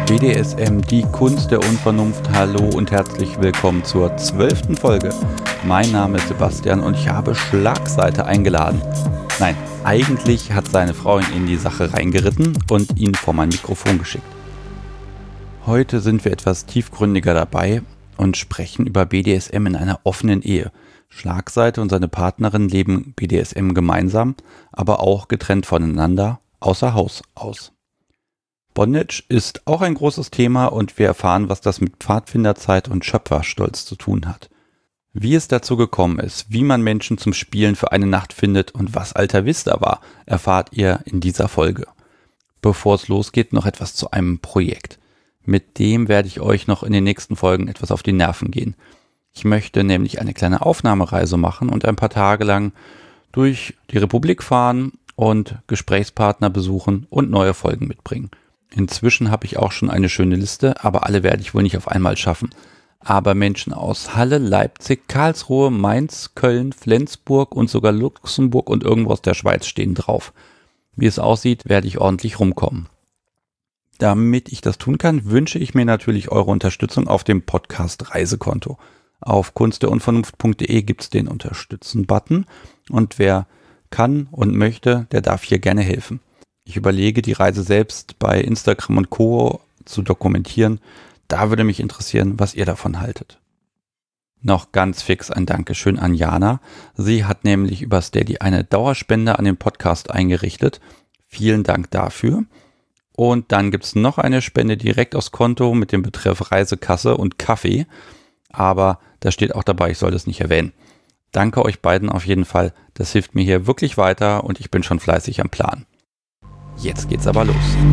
BDSM, die Kunst der Unvernunft. Hallo und herzlich willkommen zur 12. Folge. Mein Name ist Sebastian und ich habe Schlagseite eingeladen. Nein, eigentlich hat seine Frau ihn in die Sache reingeritten und ihn vor mein Mikrofon geschickt. Heute sind wir etwas tiefgründiger dabei und sprechen über BDSM in einer offenen Ehe. Schlagseite und seine Partnerin leben BDSM gemeinsam, aber auch getrennt voneinander, außer Haus aus. Bondage ist auch ein großes Thema und wir erfahren, was das mit Pfadfinderzeit und Schöpferstolz zu tun hat. Wie es dazu gekommen ist, wie man Menschen zum Spielen für eine Nacht findet und was Alta Vista war, erfahrt ihr in dieser Folge. Bevor es losgeht, noch etwas zu einem Projekt. Mit dem werde ich euch noch in den nächsten Folgen etwas auf die Nerven gehen. Ich möchte nämlich eine kleine Aufnahmereise machen und ein paar Tage lang durch die Republik fahren und Gesprächspartner besuchen und neue Folgen mitbringen. Inzwischen habe ich auch schon eine schöne Liste, aber alle werde ich wohl nicht auf einmal schaffen. Aber Menschen aus Halle, Leipzig, Karlsruhe, Mainz, Köln, Flensburg und sogar Luxemburg und irgendwo aus der Schweiz stehen drauf. Wie es aussieht, werde ich ordentlich rumkommen. Damit ich das tun kann, wünsche ich mir natürlich eure Unterstützung auf dem Podcast Reisekonto. Auf kunstderunvernunft.de gibt es den Unterstützen-Button und wer kann und möchte, der darf hier gerne helfen. Ich überlege, die Reise selbst bei Instagram und Co. zu dokumentieren. Da würde mich interessieren, was ihr davon haltet. Noch ganz fix ein Dankeschön an Jana. Sie hat nämlich über Steady eine Dauerspende an den Podcast eingerichtet. Vielen Dank dafür. Und dann gibt es noch eine Spende direkt aufs Konto mit dem Betreff Reisekasse und Kaffee. Aber da steht auch dabei, ich soll das nicht erwähnen. Danke euch beiden auf jeden Fall. Das hilft mir hier wirklich weiter und ich bin schon fleißig am Plan. Jetzt geht's aber los.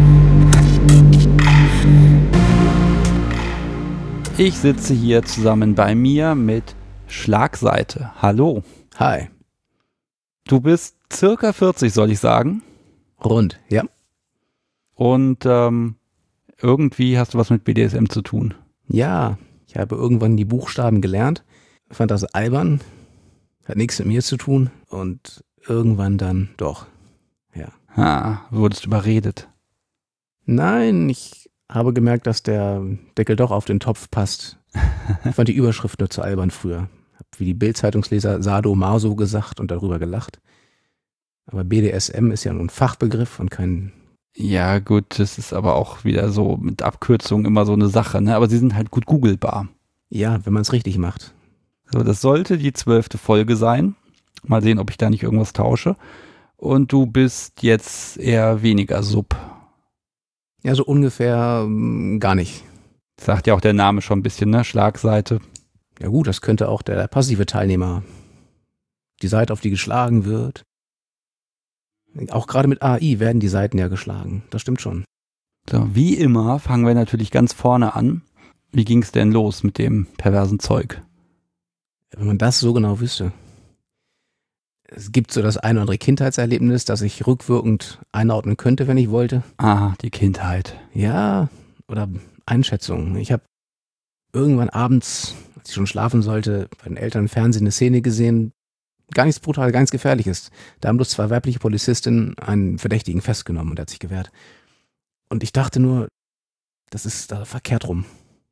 Ich sitze hier zusammen bei mir mit Schlagseite. Hallo. Hi. Du bist circa 40, soll ich sagen. Rund, ja. Und irgendwie hast du was mit BDSM zu tun. Ja, ich habe irgendwann die Buchstaben gelernt, fand das albern, hat nichts mit mir zu tun und irgendwann dann doch, ja. Wurdest überredet. Nein, ich habe gemerkt, dass der Deckel doch auf den Topf passt. Ich fand die Überschrift nur zu albern früher. Hab wie die Bild-Zeitungsleser Sado Maso gesagt und darüber gelacht. Aber BDSM ist ja nun ein Fachbegriff und kein... Ja gut, das ist aber auch wieder so mit Abkürzungen immer so eine Sache, ne? Aber sie sind halt gut googelbar. Ja, wenn man es richtig macht. So, das sollte die 12. Folge sein. Mal sehen, ob ich da nicht irgendwas tausche. Und du bist jetzt eher weniger Sub. Ja, so ungefähr gar nicht. Sagt ja auch der Name schon ein bisschen, ne? Schlagseite. Ja gut, das könnte auch der passive Teilnehmer. Die Seite, auf die geschlagen wird. Auch gerade mit AI werden die Seiten ja geschlagen. Das stimmt schon. So, wie immer fangen wir natürlich ganz vorne an. Wie ging es denn los mit dem perversen Zeug? Wenn man das so genau wüsste. Es gibt so das ein oder andere Kindheitserlebnis, das ich rückwirkend einordnen könnte, wenn ich wollte. Die Kindheit. Ja, oder Einschätzungen. Ich habe irgendwann abends, als ich schon schlafen sollte, bei den Eltern im Fernsehen eine Szene gesehen, gar nichts brutal, gar nichts Gefährliches. Da haben bloß 2 weibliche Polizistinnen einen Verdächtigen festgenommen und er hat sich gewehrt. Und ich dachte nur, das ist da verkehrt rum.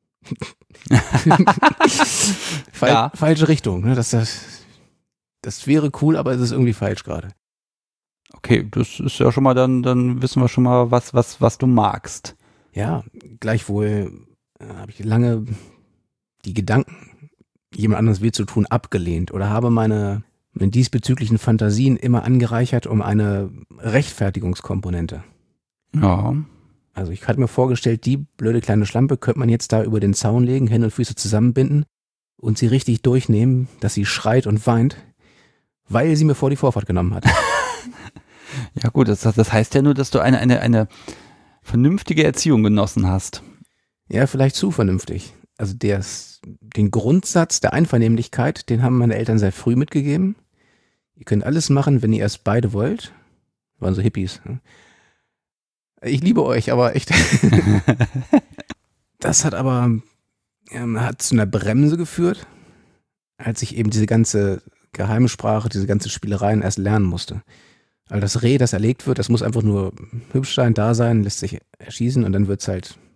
Falsche Richtung. Ne? Das wäre cool, aber es ist irgendwie falsch gerade. Okay, das ist ja schon mal, dann wissen wir schon mal, was du magst. Ja, gleichwohl habe ich lange die Gedanken, jemand anderes weh zu tun, abgelehnt oder habe meine diesbezüglichen Fantasien immer angereichert um eine Rechtfertigungskomponente. Ja. Also ich hatte mir vorgestellt, die blöde kleine Schlampe könnte man jetzt da über den Zaun legen, Hände und Füße zusammenbinden und sie richtig durchnehmen, dass sie schreit und weint, weil sie mir vor die Vorfahrt genommen hat. Ja gut, das heißt ja nur, dass du eine vernünftige Erziehung genossen hast. Ja, vielleicht zu vernünftig. Also den Grundsatz der Einvernehmlichkeit, den haben meine Eltern sehr früh mitgegeben. Ihr könnt alles machen, wenn ihr es beide wollt. Waren so Hippies. Ne? Ich liebe euch, aber echt. Das hat aber zu einer Bremse geführt, als ich eben diese ganze Geheimsprache, diese ganze Spielereien erst lernen musste. Also das Reh, das erlegt wird, das muss einfach nur hübsch sein, da sein, lässt sich erschießen und dann wird es halt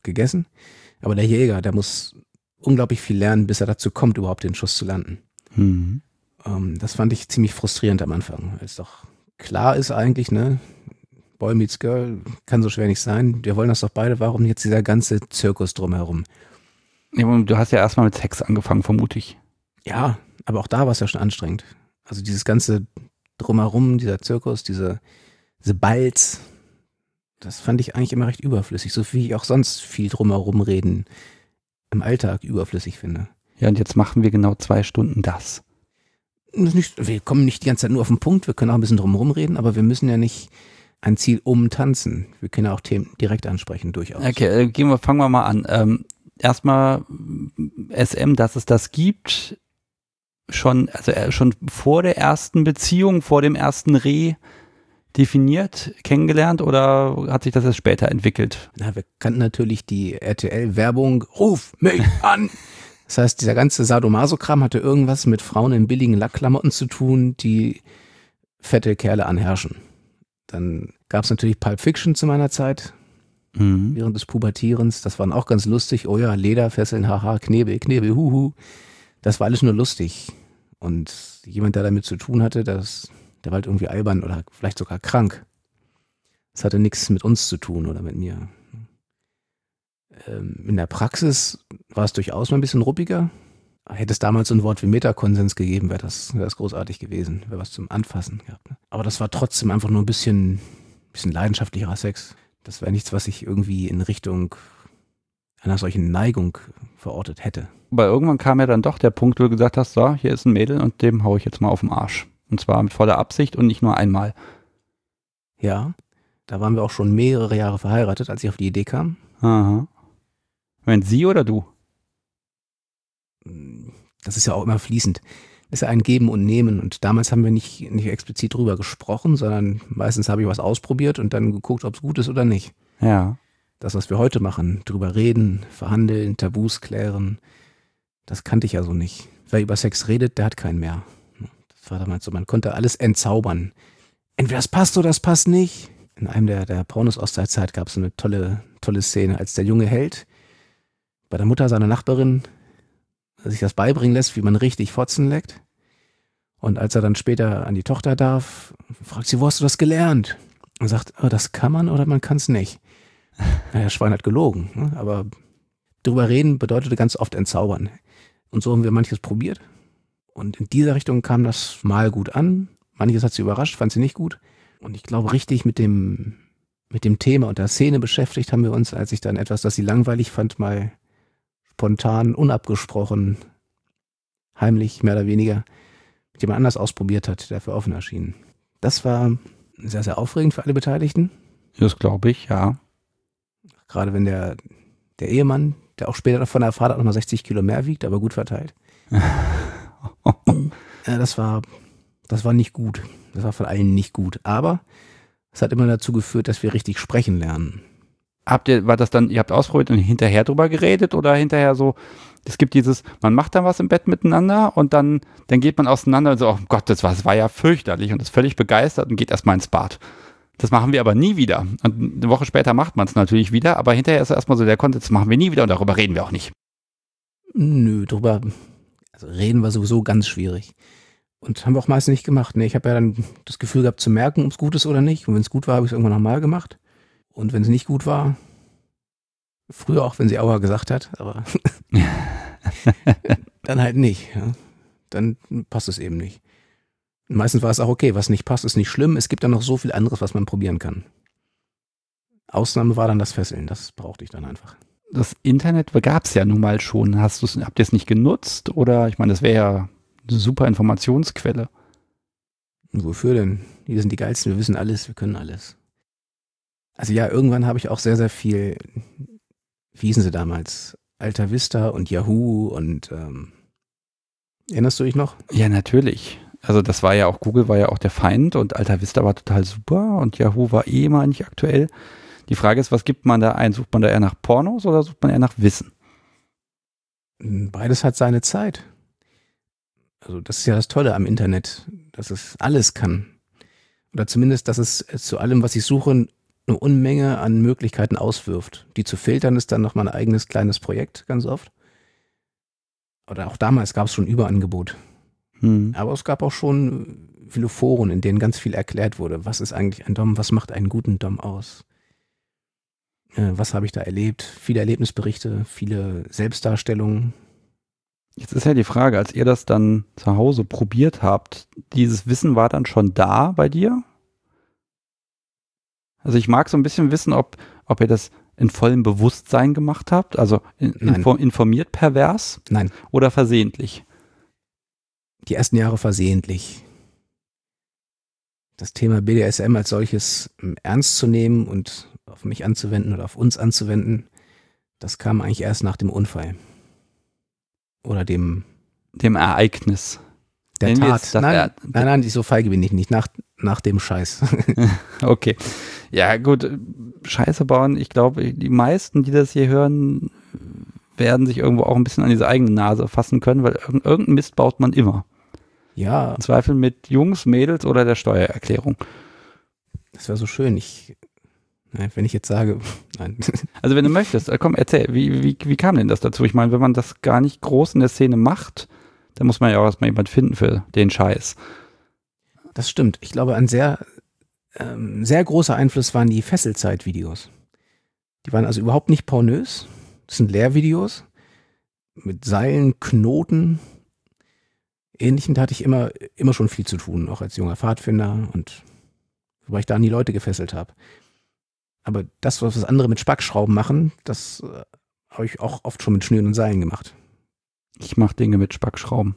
gegessen. Aber der Jäger, der muss unglaublich viel lernen, bis er dazu kommt, überhaupt den Schuss zu landen. Mhm. Das fand ich ziemlich frustrierend am Anfang, weil es doch klar ist eigentlich, ne? Boy meets Girl kann so schwer nicht sein. Wir wollen das doch beide. Warum jetzt dieser ganze Zirkus drumherum? Ja, und du hast ja erstmal mit Sex angefangen, vermute ich. Ja, aber auch da war es ja schon anstrengend. Also dieses ganze drumherum, dieser Zirkus, diese Balz, das fand ich eigentlich immer recht überflüssig. So wie ich auch sonst viel drumherum reden im Alltag überflüssig finde. Ja, und jetzt machen wir genau 2 Stunden das. Wir kommen nicht die ganze Zeit nur auf den Punkt, wir können auch ein bisschen drumherum reden, aber wir müssen ja nicht ein Ziel umtanzen. Wir können ja auch Themen direkt ansprechen, durchaus. Okay, fangen wir mal an. Erstmal SM, dass es das gibt, schon vor der ersten Beziehung, vor dem ersten Reh definiert, kennengelernt oder hat sich das erst später entwickelt? Na, wir kannten natürlich die RTL-Werbung, ruf mich an! Das heißt, dieser ganze Sadomaso-Kram hatte irgendwas mit Frauen in billigen Lackklamotten zu tun, die fette Kerle anherrschen. Dann gab es natürlich Pulp Fiction zu meiner Zeit, während des Pubertierens. Das waren auch ganz lustig. Oh ja, Lederfesseln, haha, Knebel, Knebel, huhu. Das war alles nur lustig. Und jemand, der damit zu tun hatte, der war halt irgendwie albern oder vielleicht sogar krank. Das hatte nichts mit uns zu tun oder mit mir. In der Praxis war es durchaus mal ein bisschen ruppiger. Hätte es damals so ein Wort wie Metakonsens gegeben, wäre das großartig gewesen. Wäre was zum Anfassen gehabt. Ne? Aber das war trotzdem einfach nur ein bisschen leidenschaftlicherer Sex. Das wäre nichts, was ich irgendwie in Richtung einer solchen Neigung verortet hätte. Aber irgendwann kam ja dann doch der Punkt, wo du gesagt hast, so, hier ist ein Mädel und dem hau ich jetzt mal auf den Arsch. Und zwar mit voller Absicht und nicht nur einmal. Ja, da waren wir auch schon mehrere Jahre verheiratet, als ich auf die Idee kam. Aha. Wenn sie oder du? Das ist ja auch immer fließend. Das ist ja ein Geben und Nehmen. Und damals haben wir nicht explizit drüber gesprochen, sondern meistens habe ich was ausprobiert und dann geguckt, ob es gut ist oder nicht. Ja. Das, was wir heute machen, drüber reden, verhandeln, Tabus klären, das kannte ich ja so nicht. Wer über Sex redet, der hat keinen mehr. Das war damals so, man konnte alles entzaubern. Entweder das passt oder das passt nicht. In einem der Pornos aus der Zeit gab es eine tolle Szene, als der junge Held bei der Mutter seiner Nachbarin sich das beibringen lässt, wie man richtig Fotzen leckt. Und als er dann später an die Tochter darf, fragt sie, wo hast du das gelernt? Und sagt, oh, das kann man oder man kann es nicht. Naja, Schwein hat gelogen. Ne? Aber drüber reden bedeutete ganz oft entzaubern. Und so haben wir manches probiert. Und in dieser Richtung kam das mal gut an. Manches hat sie überrascht, fand sie nicht gut. Und ich glaube, richtig mit dem Thema und der Szene beschäftigt haben wir uns, als ich dann etwas, das sie langweilig fand, mal spontan, unabgesprochen, heimlich, mehr oder weniger, mit jemand anders ausprobiert hat, der für offen erschien. Das war sehr, sehr aufregend für alle Beteiligten. Das glaube ich, ja. Gerade wenn der Ehemann, der auch später davon erfahrt hat, nochmal 60 Kilo mehr wiegt, aber gut verteilt. Das war nicht gut. Das war von allen nicht gut. Aber es hat immer dazu geführt, dass wir richtig sprechen lernen. Ihr habt ausprobiert und hinterher drüber geredet oder hinterher so, es gibt man macht dann was im Bett miteinander und dann geht man auseinander und so, oh Gott, das war ja fürchterlich und ist völlig begeistert und geht erstmal ins Bad. Das machen wir aber nie wieder. Und eine Woche später macht man es natürlich wieder, aber hinterher ist erstmal so der Kontext, das machen wir nie wieder und darüber reden wir auch nicht. Nö, reden war sowieso ganz schwierig. Und haben wir auch meistens nicht gemacht. Ne? Ich habe ja dann das Gefühl gehabt zu merken, ob es gut ist oder nicht. Und wenn es gut war, habe ich es irgendwann nochmal gemacht. Und wenn es nicht gut war, früher auch, wenn sie Aua gesagt hat, aber dann halt nicht. Ja? Dann passt es eben nicht. Und meistens war es auch okay, was nicht passt, ist nicht schlimm. Es gibt dann noch so viel anderes, was man probieren kann. Ausnahme war dann das Fesseln, das brauchte ich dann einfach. Das Internet gab es ja nun mal schon. Habt ihr es nicht genutzt? Oder, ich meine, das wäre ja eine super Informationsquelle. Wofür denn? Wir sind die Geilsten, wir wissen alles, wir können alles. Also ja, irgendwann habe ich auch sehr, sehr viel, wie hießen sie damals? Alta Vista und Yahoo und erinnerst du dich noch? Ja, natürlich. Also das war ja auch, Google war ja auch der Feind und Alta Vista war total super und Yahoo war mal nicht aktuell. Die Frage ist, was gibt man da ein? Sucht man da eher nach Pornos oder sucht man eher nach Wissen? Beides hat seine Zeit. Also das ist ja das Tolle am Internet, dass es alles kann. Oder zumindest, dass es zu allem, was ich suche, eine Unmenge an Möglichkeiten auswirft. Die zu filtern ist dann nochmal ein eigenes kleines Projekt, ganz oft. Oder auch damals gab es schon Überangebot. Aber es gab auch schon viele Foren, in denen ganz viel erklärt wurde. Was ist eigentlich ein Dom? Was macht einen guten Dom aus? Was habe ich da erlebt? Viele Erlebnisberichte, viele Selbstdarstellungen. Jetzt ist ja die Frage, als ihr das dann zu Hause probiert habt, dieses Wissen war dann schon da bei dir? Also ich mag so ein bisschen wissen, ob ihr das in vollem Bewusstsein gemacht habt, also informiert pervers? Nein. Oder versehentlich? Die ersten Jahre versehentlich. Das Thema BDSM als solches ernst zu nehmen und auf mich anzuwenden oder auf uns anzuwenden, das kam eigentlich erst nach dem Unfall. Oder dem Ereignis. Der Tat. Nein, so feige bin ich nicht. Nach dem Scheiß. Okay. Ja gut, Scheiße bauen, ich glaube, die meisten, die das hier hören, werden sich irgendwo auch ein bisschen an diese eigene Nase fassen können, weil irgendeinen Mist baut man immer. Ja. Im Zweifel mit Jungs, Mädels oder der Steuererklärung. Das wäre so schön. Wenn ich jetzt sage, nein. Also wenn du möchtest, komm, erzähl, wie kam denn das dazu? Ich meine, wenn man das gar nicht groß in der Szene macht, dann muss man ja auch erstmal jemand finden für den Scheiß. Das stimmt. Ich glaube, ein sehr großer Einfluss waren die Fesselzeit-Videos. Die waren also überhaupt nicht pornös. Das sind Lehrvideos mit Seilen, Knoten, Ähnlichem. Da hatte ich immer schon viel zu tun, auch als junger Pfadfinder und wobei ich da an die Leute gefesselt habe. Aber das, was andere mit Spackschrauben machen, das habe ich auch oft schon mit Schnüren und Seilen gemacht. Ich mache Dinge mit Spackschrauben.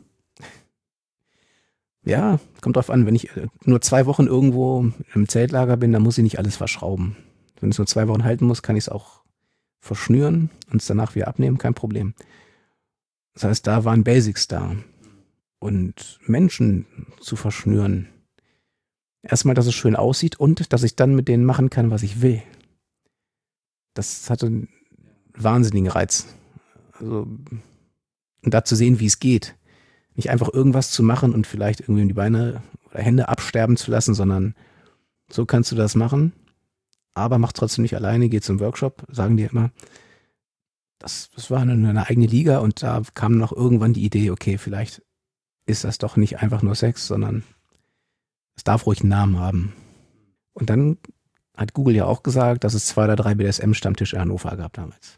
Ja, kommt drauf an, wenn ich nur 2 Wochen irgendwo im Zeltlager bin, dann muss ich nicht alles verschrauben. Wenn es nur 2 Wochen halten muss, kann ich es auch verschnüren und es danach wieder abnehmen, kein Problem. Das heißt, da waren Basics da. Und Menschen zu verschnüren, erstmal, dass es schön aussieht und dass ich dann mit denen machen kann, was ich will. Das hatte einen wahnsinnigen Reiz. Also, und da zu sehen, wie es geht. Nicht einfach irgendwas zu machen und vielleicht irgendwie die Beine oder Hände absterben zu lassen, sondern so kannst du das machen, aber mach trotzdem nicht alleine, geh zum Workshop, sagen die immer. Das war eine eigene Liga und da kam noch irgendwann die Idee, okay, vielleicht ist das doch nicht einfach nur Sex, sondern es darf ruhig einen Namen haben. Und dann hat Google ja auch gesagt, dass es 2 oder 3 BDSM-Stammtische in Hannover gab damals.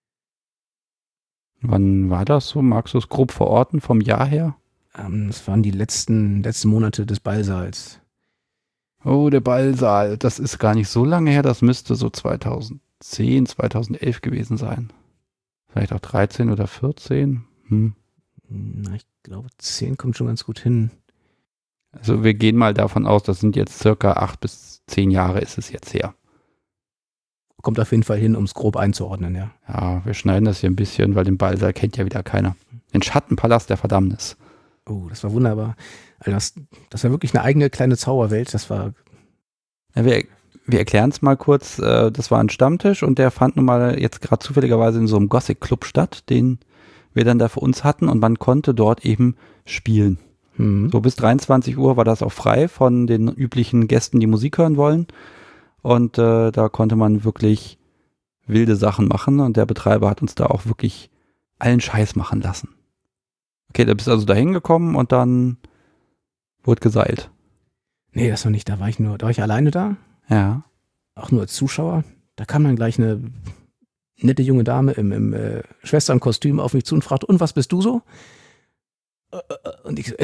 Wann war das so? Magst du es grob verorten, vom Jahr her? Das waren die letzten Monate des Ballsaals. Oh, der Ballsaal, das ist gar nicht so lange her, das müsste so 2010, 2011 gewesen sein. Vielleicht auch 13 oder 14. Na, ich glaube 10 kommt schon ganz gut hin. Also wir gehen mal davon aus, das sind jetzt circa 8 bis 10 Jahre ist es jetzt her. Kommt auf jeden Fall hin, um es grob einzuordnen, ja. Ja, wir schneiden das hier ein bisschen, weil den Ballsaal kennt ja wieder keiner. Den Schattenpalast der Verdammnis. Oh, das war wunderbar. Also das war wirklich eine eigene kleine Zauberwelt. Das war. Ja, wir erklären es mal kurz. Das war ein Stammtisch und der fand nun mal jetzt gerade zufälligerweise in so einem Gothic-Club statt, den wir dann da für uns hatten und man konnte dort eben spielen. So bis 23 Uhr war das auch frei von den üblichen Gästen, die Musik hören wollen. Und da konnte man wirklich wilde Sachen machen und der Betreiber hat uns da auch wirklich allen Scheiß machen lassen. Okay, da bist also da hingekommen und dann wurde geseilt. Nee, das noch nicht. Da war ich alleine da. Ja. Auch nur als Zuschauer. Da kam dann gleich eine nette junge Dame im Schwesternkostüm auf mich zu und fragte, und was bist du so? Und ich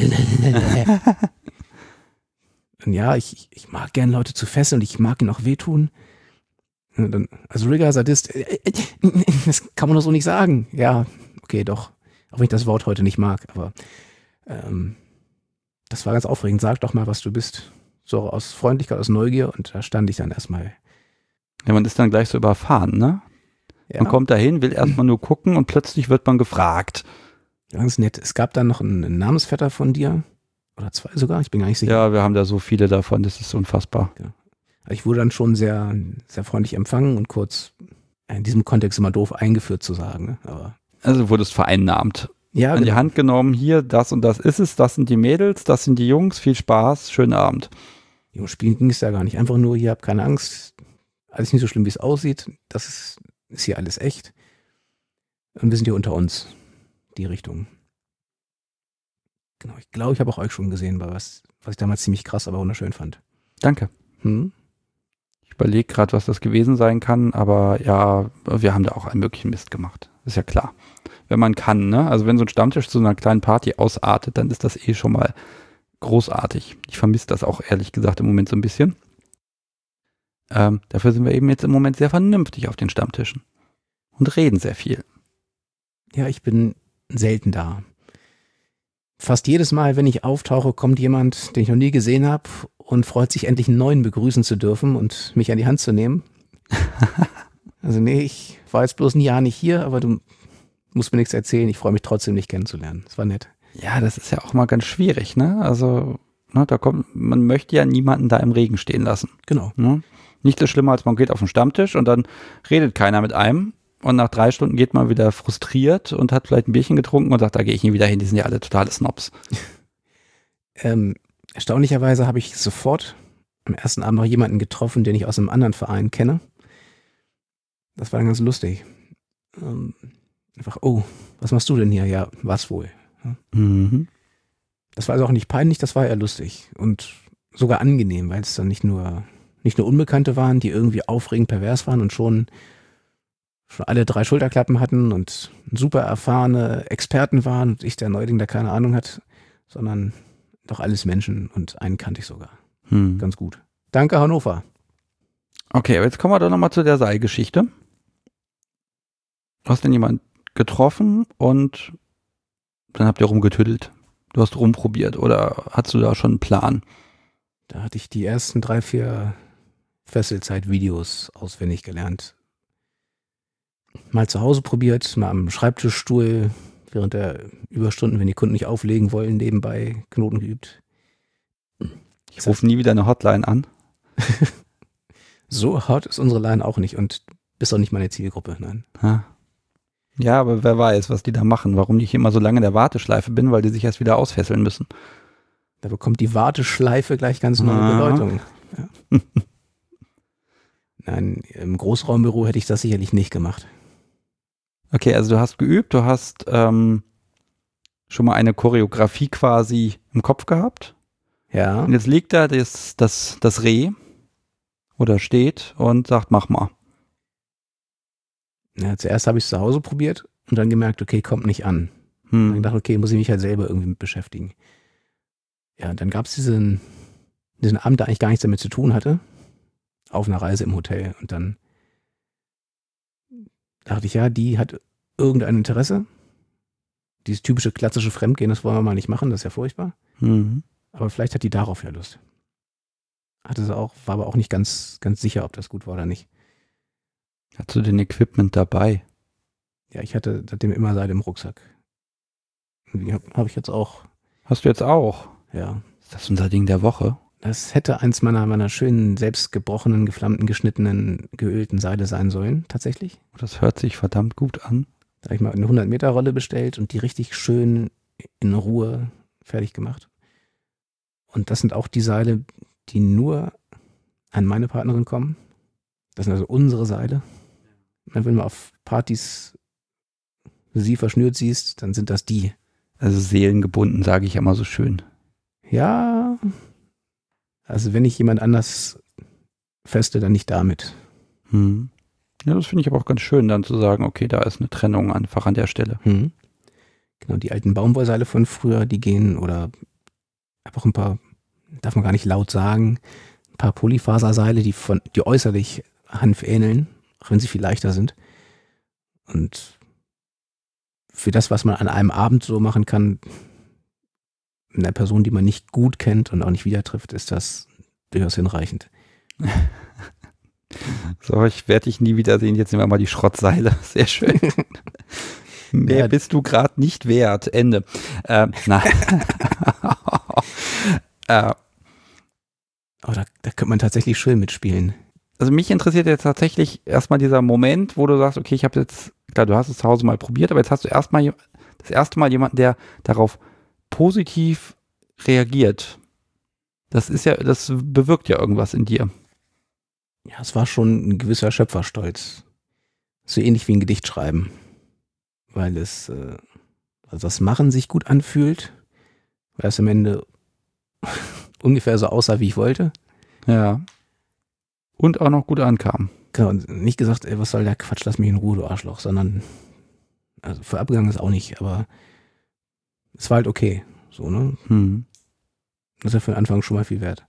ja, ich mag gern Leute zu fesseln und ich mag ihnen auch wehtun. Dann, also Rigger, Sadist, das kann man doch so nicht sagen. Ja, okay, doch. Auch wenn ich das Wort heute nicht mag, aber das war ganz aufregend. Sag doch mal, was du bist. So aus Freundlichkeit, aus Neugier und da stand ich dann erstmal. Ja, man ist dann gleich so überfahren, ne? Ja. Man kommt dahin, will erstmal nur gucken und plötzlich wird man gefragt. Ganz nett. Es gab dann noch einen Namensvetter von dir. Oder 2 sogar, ich bin gar nicht sicher. Ja, wir haben da so viele davon, das ist unfassbar. Ja. Ich wurde dann schon sehr, sehr freundlich empfangen und kurz in diesem Kontext immer doof eingeführt zu sagen. Ne? Aber also du wurdest vereinnahmt. Ja, an die Hand genommen, hier, das und das ist es, das sind die Mädels, das sind die Jungs, viel Spaß, schönen Abend. Um Spielen ging es da gar nicht. Einfach nur, ihr habt keine Angst, alles nicht so schlimm, wie es aussieht. Das ist hier alles echt. Und wir sind hier unter uns. Die Richtung. Genau, ich glaube, ich habe auch euch schon gesehen, was ich damals ziemlich krass, aber wunderschön fand. Danke. Ich überlege gerade, was das gewesen sein kann, aber ja, wir haben da auch einen möglichen Mist gemacht. Ist ja klar. Wenn man kann, ne? Also wenn so ein Stammtisch zu einer kleinen Party ausartet, dann ist das eh schon mal großartig. Ich vermisse das auch ehrlich gesagt im Moment so ein bisschen. Dafür sind wir eben jetzt im Moment sehr vernünftig auf den Stammtischen und reden sehr viel. Ja, ich bin selten da. Fast jedes Mal, wenn ich auftauche, kommt jemand, den ich noch nie gesehen habe und freut sich endlich einen neuen begrüßen zu dürfen und mich an die Hand zu nehmen. Also nee, ich war jetzt bloß ein Jahr nicht hier, aber du musst mir nichts erzählen. Ich freue mich trotzdem, dich kennenzulernen. Das war nett. Ja, das ist ja auch mal ganz schwierig, ne? Also, ne, man möchte ja niemanden da im Regen stehen lassen. Genau. Ne? Nichts ist schlimmer, als man geht auf den Stammtisch und dann redet keiner mit einem und nach 3 Stunden geht man wieder frustriert und hat vielleicht ein Bierchen getrunken und sagt, da gehe ich nie wieder hin, die sind ja alle totale Snobs. Erstaunlicherweise habe ich sofort am ersten Abend noch jemanden getroffen, den ich aus einem anderen Verein kenne. Das war dann ganz lustig. Einfach, oh, was machst du denn hier? Ja, was wohl? Mhm. Das war also auch nicht peinlich, das war eher lustig und sogar angenehm, weil es dann nicht nur Unbekannte waren, die irgendwie aufregend pervers waren und schon alle 3 Schulterklappen hatten und super erfahrene Experten waren und ich der Neuling, der keine Ahnung hat, sondern doch alles Menschen und einen kannte ich sogar. Ganz gut. Danke, Hannover. Okay, aber jetzt kommen wir doch nochmal zu der Seilgeschichte. Du hast denn jemand getroffen und dann habt ihr rumgetüdelt. Du hast rumprobiert oder hast du da schon einen Plan? Da hatte ich die ersten 3, 4 Fesselzeit-Videos auswendig gelernt. Mal zu Hause probiert, mal am Schreibtischstuhl während der Überstunden, wenn die Kunden nicht auflegen wollen, nebenbei Knoten geübt. Ich rufe nie wieder eine Hotline an. So hart ist unsere Line auch nicht und bist auch nicht meine Zielgruppe, nein. Ja, aber wer weiß, was die da machen, warum ich immer so lange in der Warteschleife bin, weil die sich erst wieder ausfesseln müssen. Da bekommt die Warteschleife gleich ganz neue Bedeutung. Ja. Nein, im Großraumbüro hätte ich das sicherlich nicht gemacht. Okay, also du hast geübt, du hast schon mal eine Choreografie quasi im Kopf gehabt. Ja. Und jetzt liegt da das Reh oder steht und sagt, mach mal. Ja, zuerst habe ich es zu Hause probiert und dann gemerkt, okay, kommt nicht an. Dann gedacht, okay, muss ich mich halt selber irgendwie mit beschäftigen. Ja, und dann gab es diesen Abend, der eigentlich gar nichts damit zu tun hatte, auf einer Reise im Hotel. Und dann dachte ich, ja, die hat irgendein Interesse. Dieses typische klassische Fremdgehen, das wollen wir mal nicht machen, das ist ja furchtbar. Aber vielleicht hat die darauf ja Lust. Hatte sie auch, war aber auch nicht ganz sicher, ob das gut war oder nicht. Hast du denn Equipment dabei? Ja, ich hatte seitdem immer Seil im Rucksack. Habe ich jetzt auch. Hast du jetzt auch? Ja. Ist das unser Ding der Woche? Das hätte eins meiner schönen, selbst gebrochenen, geflammten, geschnittenen, geölten Seile sein sollen, tatsächlich. Das hört sich verdammt gut an. Da habe ich mal eine 100-Meter-Rolle bestellt und die richtig schön in Ruhe fertig gemacht. Und das sind auch die Seile, die nur an meine Partnerin kommen. Das sind also unsere Seile. Und wenn du auf Partys sie verschnürt siehst, dann sind das die. Also seelengebunden, sage ich immer so schön. Ja, also wenn ich jemand anders feste, dann nicht damit. Ja, das finde ich aber auch ganz schön, dann zu sagen, okay, da ist eine Trennung einfach an der Stelle. Genau, die alten Baumwollseile von früher, die gehen, oder einfach ein paar, darf man gar nicht laut sagen, ein paar Polyfaserseile, die äußerlich Hanf ähneln, auch wenn sie viel leichter sind. Und für das, was man an einem Abend so machen kann, mit einer Person, die man nicht gut kennt und auch nicht wieder trifft, ist das durchaus hinreichend. So, ich werde dich nie wiedersehen. Jetzt nehmen wir mal die Schrottseile. Sehr schön. Mehr Ja. bist du gerade nicht wert. Ende. Nein. Aber da könnte man tatsächlich schön mitspielen. Also mich interessiert jetzt tatsächlich erstmal dieser Moment, wo du sagst, okay, ich habe jetzt, klar, du hast es zu Hause mal probiert, aber jetzt hast du erstmal das erste Mal jemanden, der darauf positiv reagiert. Das bewirkt ja irgendwas in dir. Ja, es war schon ein gewisser Schöpferstolz. So ähnlich wie ein Gedicht schreiben. Weil also das Machen sich gut anfühlt, weil es am Ende ungefähr so aussah, wie ich wollte. Ja. Und auch noch gut ankam. Genau, und nicht gesagt, ey, was soll der Quatsch, lass mich in Ruhe, du Arschloch, sondern, also für abgegangen ist auch nicht, aber es war halt okay, so, ne? Das ist ja für den Anfang schon mal viel wert.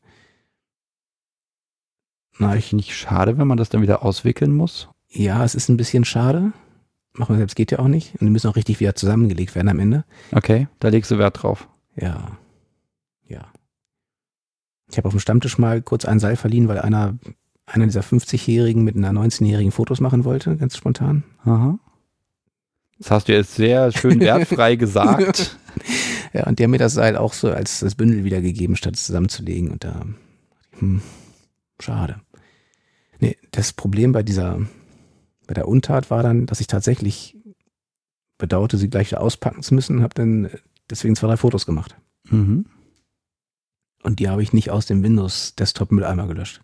Na, Nicht schade, wenn man das dann wieder auswickeln muss? Ja, es ist ein bisschen schade. Machen wir selbst, geht ja auch nicht. Und die müssen auch richtig wieder zusammengelegt werden am Ende. Okay, da legst du Wert drauf. Ja. Ich habe auf dem Stammtisch mal kurz ein Seil verliehen, weil einer dieser 50-Jährigen mit einer 19-Jährigen Fotos machen wollte, ganz spontan. Aha. Das hast du jetzt sehr schön wertfrei gesagt. Ja, und die haben mir das Seil auch so als das Bündel wiedergegeben, statt es zusammenzulegen. Und da, schade. Nee, das Problem bei der Untat war dann, dass ich tatsächlich bedauerte, sie gleich auspacken zu müssen, habe dann deswegen 2, 3 Fotos gemacht. Mhm. Und die habe ich nicht aus dem Windows-Desktop-Mülleimer gelöscht.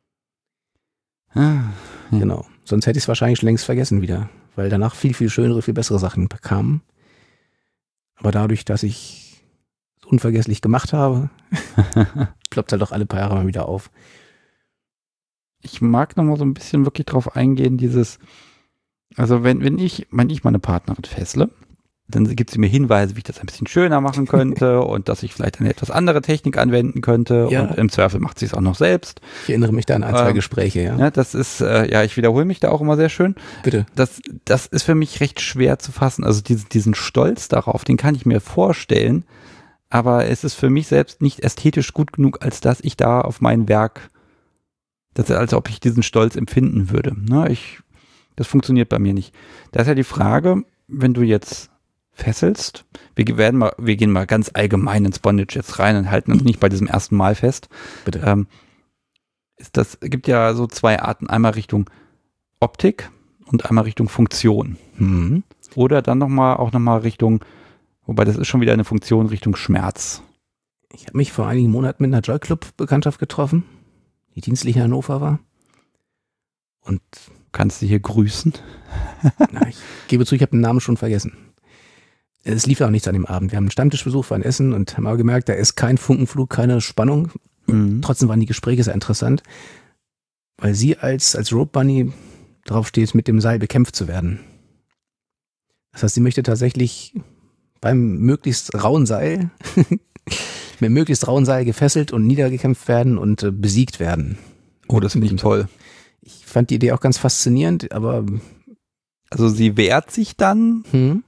Ja. Genau. Sonst hätte ich es wahrscheinlich schon längst vergessen wieder, weil danach viel, viel schönere, viel bessere Sachen kamen. Aber dadurch, dass ich es unvergesslich gemacht habe, ploppt halt doch alle paar Jahre mal wieder auf. Ich mag noch mal so ein bisschen wirklich drauf eingehen, also wenn ich meine Partnerin fessle, dann gibt sie mir Hinweise, wie ich das ein bisschen schöner machen könnte und dass ich vielleicht eine etwas andere Technik anwenden könnte. Ja. Und im Zweifel macht sie es auch noch selbst. Ich erinnere mich da an 1, 2 Gespräche, ja. Ja, das ist, ich wiederhole mich da auch immer sehr schön. Bitte. Das ist für mich recht schwer zu fassen. Also diesen Stolz darauf, den kann ich mir vorstellen, aber es ist für mich selbst nicht ästhetisch gut genug, als dass ich da auf mein Werk, als ob ich diesen Stolz empfinden würde. Ne, das funktioniert bei mir nicht. Da ist ja die Frage, wenn du jetzt fesselst, wir gehen mal ganz allgemein ins Bondage jetzt rein und halten uns nicht bei diesem ersten Mal fest. Bitte. Gibt ja so 2 Arten, einmal Richtung Optik und einmal Richtung Funktion. Mhm. Oder dann auch nochmal Richtung, wobei das ist schon wieder eine Funktion Richtung Schmerz. Ich habe mich vor einigen Monaten mit einer Joy-Club-Bekanntschaft getroffen, die dienstlich in Hannover war. Und kannst du hier grüßen? Na, ich gebe zu, ich habe den Namen schon vergessen. Es lief auch nichts an dem Abend. Wir haben einen Stammtischbesuch, waren essen und haben aber gemerkt, da ist kein Funkenflug, keine Spannung. Mhm. Trotzdem waren die Gespräche sehr interessant, weil sie als Rope Bunny drauf steht, mit dem Seil bekämpft zu werden. Das heißt, sie möchte tatsächlich beim möglichst rauen Seil, mit möglichst rauen Seil gefesselt und niedergekämpft werden und besiegt werden. Oh, das finde ich toll. Ich fand die Idee auch ganz faszinierend, aber... Also sie wehrt sich dann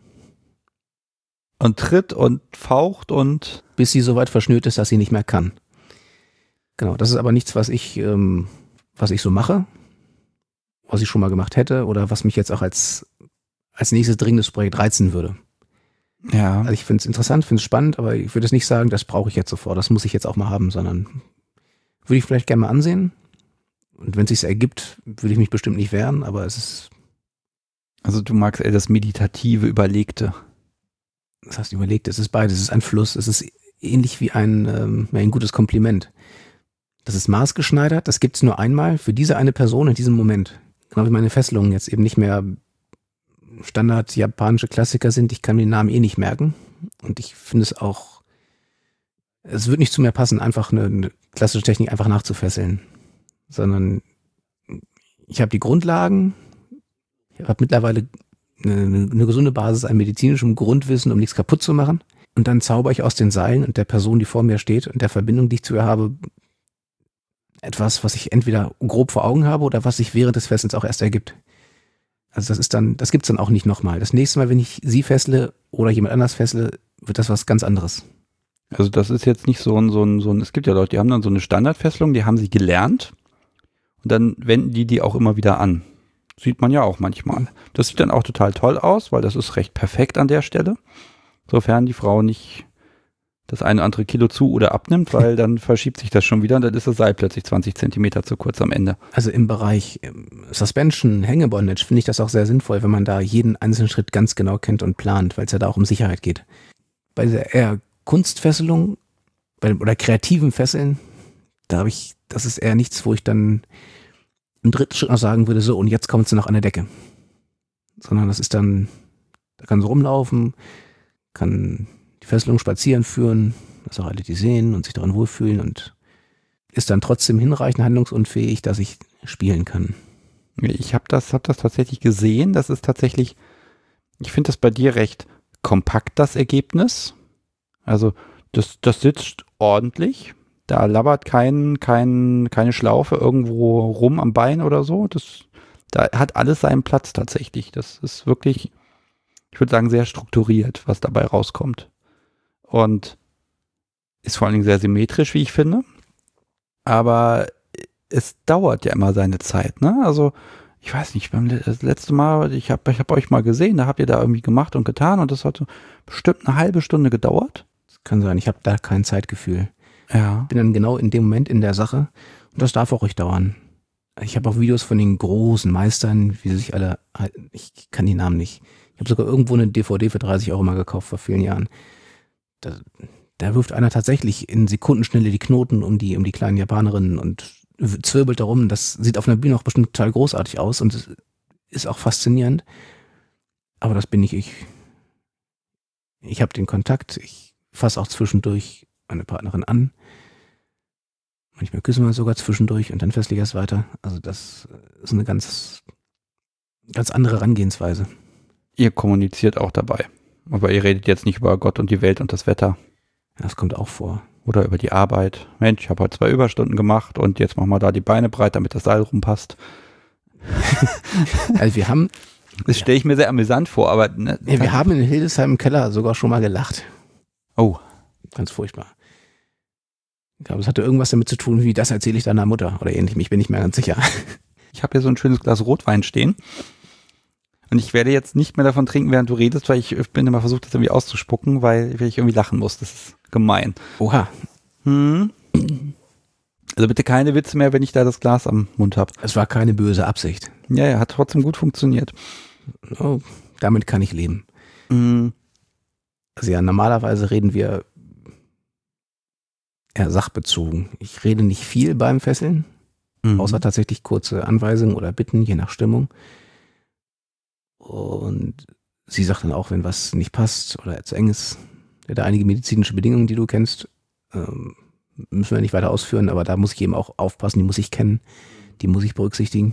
und tritt und faucht und... Bis sie so weit verschnürt ist, dass sie nicht mehr kann. Genau, das ist aber nichts, was ich so mache, was ich schon mal gemacht hätte oder was mich jetzt auch als nächstes dringendes Projekt reizen würde. Ja. Also ich finde es interessant, finde es spannend, aber ich würde es nicht sagen, das brauche ich jetzt sofort, das muss ich jetzt auch mal haben, sondern würde ich vielleicht gerne mal ansehen. Und wenn es sich ergibt, würde ich mich bestimmt nicht wehren, aber es ist... Also du magst eher das Meditative, Überlegte. Das heißt, überlegt, es ist beides, es ist ein Fluss, es ist ähnlich wie ein gutes Kompliment. Das ist maßgeschneidert, das gibt es nur einmal für diese eine Person in diesem Moment. Genau wie meine Fesselungen jetzt eben nicht mehr Standard japanische Klassiker sind, ich kann mir den Namen eh nicht merken. Und ich finde es auch, es wird nicht zu mir passen, einfach eine klassische Technik einfach nachzufesseln. Sondern ich habe die Grundlagen, ich habe mittlerweile eine gesunde Basis an medizinischem Grundwissen, um nichts kaputt zu machen. Und dann zauber ich aus den Seilen und der Person, die vor mir steht und der Verbindung, die ich zu ihr habe, etwas, was ich entweder grob vor Augen habe oder was sich während des Fesselns auch erst ergibt. Also das gibt's dann auch nicht nochmal. Das nächste Mal, wenn ich sie fessle oder jemand anders fessle, wird das was ganz anderes. Also das ist jetzt nicht so ein, es gibt ja Leute, die haben dann so eine Standardfesselung, die haben sie gelernt und dann wenden die auch immer wieder an. Sieht man ja auch manchmal. Das sieht dann auch total toll aus, weil das ist recht perfekt an der Stelle. Sofern die Frau nicht das eine oder andere Kilo zu oder abnimmt, weil dann verschiebt sich das schon wieder und dann ist das Seil plötzlich 20 Zentimeter zu kurz am Ende. Also im Bereich Suspension, Hängebondage finde ich das auch sehr sinnvoll, wenn man da jeden einzelnen Schritt ganz genau kennt und plant, weil es ja da auch um Sicherheit geht. Bei der eher Kunstfesselung oder kreativen Fesseln das ist eher nichts, wo ich dann im dritten Schritt noch sagen würde, so, und jetzt kommt sie noch an der Decke. Sondern das ist dann, da kann sie rumlaufen, kann die Fesselung spazieren führen, dass auch alle die sehen und sich daran wohlfühlen und ist dann trotzdem hinreichend handlungsunfähig, dass ich spielen kann. Ich habe das tatsächlich gesehen. Das ist tatsächlich, ich finde das bei dir recht kompakt, das Ergebnis. Also das sitzt ordentlich. Da labert keine Schlaufe irgendwo rum am Bein oder so. Da hat alles seinen Platz tatsächlich. Das ist wirklich, ich würde sagen, sehr strukturiert, was dabei rauskommt. Und ist vor allen Dingen sehr symmetrisch, wie ich finde. Aber es dauert ja immer seine Zeit, ne? Also, ich weiß nicht, das letzte Mal, ich hab euch mal gesehen, da habt ihr da irgendwie gemacht und getan und das hat so bestimmt eine halbe Stunde gedauert. Das kann sein, ich habe da kein Zeitgefühl. Ja. Bin dann genau in dem Moment in der Sache und das darf auch ruhig dauern. Ich habe auch Videos von den großen Meistern, wie sie sich alle, ich kann die Namen nicht. Ich habe sogar irgendwo eine DVD für 30 Euro mal gekauft vor vielen Jahren. Da wirft einer tatsächlich in Sekundenschnelle die Knoten um die kleinen Japanerinnen und zwirbelt darum. Das sieht auf einer Bühne auch bestimmt total großartig aus und es ist auch faszinierend. Aber das bin nicht ich. Ich habe den Kontakt, ich fasse auch zwischendurch meine Partnerin an. Manchmal küssen wir sogar zwischendurch und dann fessle ich erst weiter. Also das ist eine ganz andere Herangehensweise. Ihr kommuniziert auch dabei. Aber ihr redet jetzt nicht über Gott und die Welt und das Wetter. Das kommt auch vor. Oder über die Arbeit. Mensch, ich habe heute 2 Überstunden gemacht und jetzt machen wir da die Beine breit, damit das Seil rumpasst. Also wir haben... Das stelle ich mir sehr amüsant vor, aber... Ne, ja, wir haben in Hildesheim im Keller sogar schon mal gelacht. Oh. Ganz furchtbar. Ich glaube, es hatte irgendwas damit zu tun, wie das erzähle ich deiner Mutter oder ähnlich. Ich bin nicht mehr ganz sicher. Ich habe hier so ein schönes Glas Rotwein stehen. Und ich werde jetzt nicht mehr davon trinken, während du redest, weil ich bin immer versucht, das irgendwie auszuspucken, weil ich irgendwie lachen muss. Das ist gemein. Oha. Also bitte keine Witze mehr, wenn ich da das Glas am Mund habe. Es war keine böse Absicht. Ja, hat trotzdem gut funktioniert. Oh, damit kann ich leben. Also ja, normalerweise reden wir eher sachbezogen. Ich rede nicht viel beim Fesseln, außer tatsächlich kurze Anweisungen oder Bitten, je nach Stimmung. Und sie sagt dann auch, wenn was nicht passt oder zu eng ist, da einige medizinische Bedingungen, die du kennst, müssen wir nicht weiter ausführen, aber da muss ich eben auch aufpassen, die muss ich kennen, die muss ich berücksichtigen.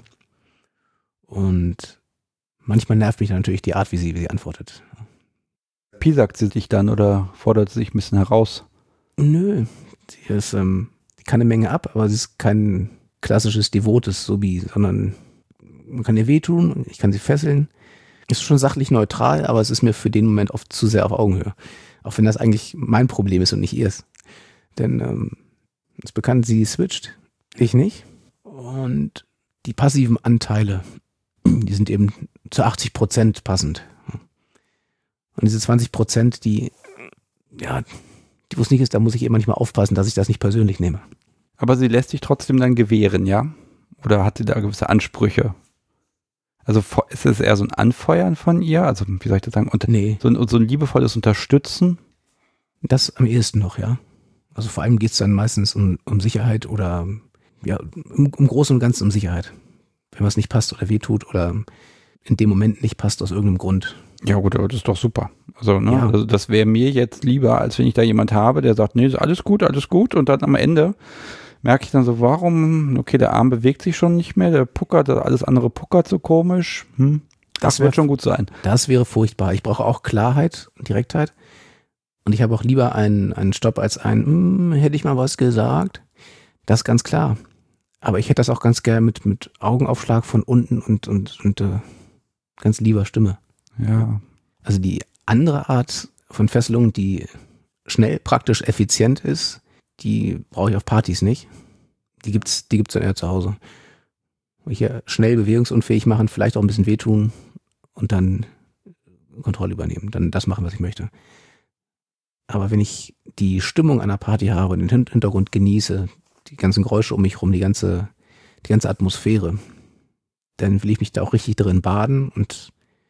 Und manchmal nervt mich dann natürlich die Art, wie sie antwortet. Piesackt sie sich dann oder fordert sie sich ein bisschen heraus? Nö, die kann eine Menge ab, aber sie ist kein klassisches devotes Subi, sondern man kann ihr wehtun, ich kann sie fesseln. Ist schon sachlich neutral, aber es ist mir für den Moment oft zu sehr auf Augenhöhe. Auch wenn das eigentlich mein Problem ist und nicht ihrs. Denn ist bekannt, sie switcht, ich nicht. Und die passiven Anteile, die sind eben zu 80% passend. Und diese 20%, die wo es nicht ist, da muss ich eben manchmal aufpassen, dass ich das nicht persönlich nehme. Aber sie lässt sich trotzdem dann gewähren, ja? Oder hat sie da gewisse Ansprüche? Also ist es eher so ein Anfeuern von ihr? Also wie soll ich das sagen? Nee. So ein liebevolles Unterstützen? Das am ehesten noch, ja. Also vor allem geht es dann meistens um Sicherheit oder ja, im Großen und Ganzen um Sicherheit. Wenn was nicht passt oder wehtut oder in dem Moment nicht passt aus irgendeinem Grund. Ja gut, aber das ist doch super. Also, ne? Ja. Also das wäre mir jetzt lieber, als wenn ich da jemand habe, der sagt, nee, ist alles gut und dann am Ende merke ich dann so, warum, okay, der Arm bewegt sich schon nicht mehr, der puckert, alles andere puckert so komisch. Das wird schon gut sein. Das wäre furchtbar. Ich brauche auch Klarheit und Direktheit. Und ich habe auch lieber einen Stopp als hätte ich mal was gesagt. Das ist ganz klar. Aber ich hätte das auch ganz gern mit Augenaufschlag von unten und ganz lieber Stimme. Ja. Also die andere Art von Fesselung, die schnell, praktisch, effizient ist, die brauche ich auf Partys nicht. Die gibt's dann eher zu Hause. Hier schnell bewegungsunfähig machen, vielleicht auch ein bisschen wehtun und dann Kontrolle übernehmen. Dann das machen, was ich möchte. Aber wenn ich die Stimmung einer Party habe, den Hintergrund genieße, die ganzen Geräusche um mich rum, die ganze Atmosphäre, dann will ich mich da auch richtig drin baden und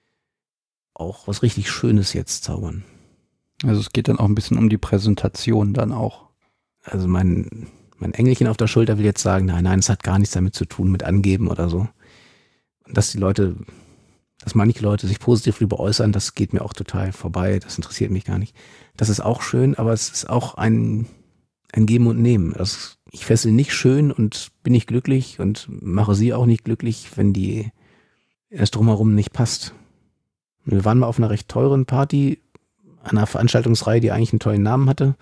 auch was richtig Schönes jetzt zaubern. Also es geht dann auch ein bisschen um die Präsentation dann auch. Also mein Mein Engelchen auf der Schulter will jetzt sagen, nein, es hat gar nichts damit zu tun, mit Angeben oder so. Und dass manche Leute sich positiv darüber äußern, das geht mir auch total vorbei, das interessiert mich gar nicht. Das ist auch schön, aber es ist auch ein Geben und Nehmen. Ich fessel nicht schön und bin nicht glücklich und mache sie auch nicht glücklich, wenn es drumherum nicht passt. Wir waren mal auf einer recht teuren Party, einer Veranstaltungsreihe, die eigentlich einen tollen Namen hatte.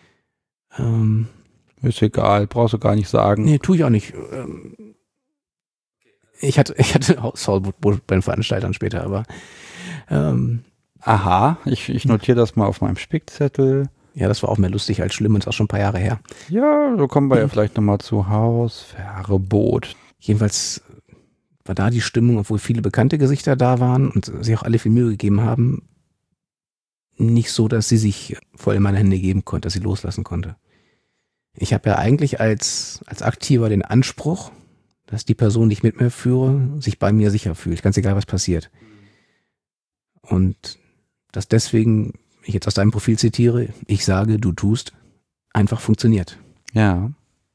Ist egal, brauchst du gar nicht sagen. Nee, tue ich auch nicht. Ich hatte Hausverbot bei den Veranstaltern später, aber aha, ich notiere das mal auf meinem Spickzettel. Ja, das war auch mehr lustig als schlimm und ist auch schon ein paar Jahre her. Ja, so kommen wir ja vielleicht nochmal zu Hausverbot. Jedenfalls war da die Stimmung, obwohl viele bekannte Gesichter da waren und sich auch alle viel Mühe gegeben haben, nicht so, dass sie sich voll in meine Hände geben konnte, dass sie loslassen konnte. Ich habe ja eigentlich als Aktiver den Anspruch, dass die Person, die ich mit mir führe, sich bei mir sicher fühlt, ganz egal, was passiert. Und dass deswegen, ich jetzt aus deinem Profil zitiere, ich sage, du tust, einfach funktioniert. Ja.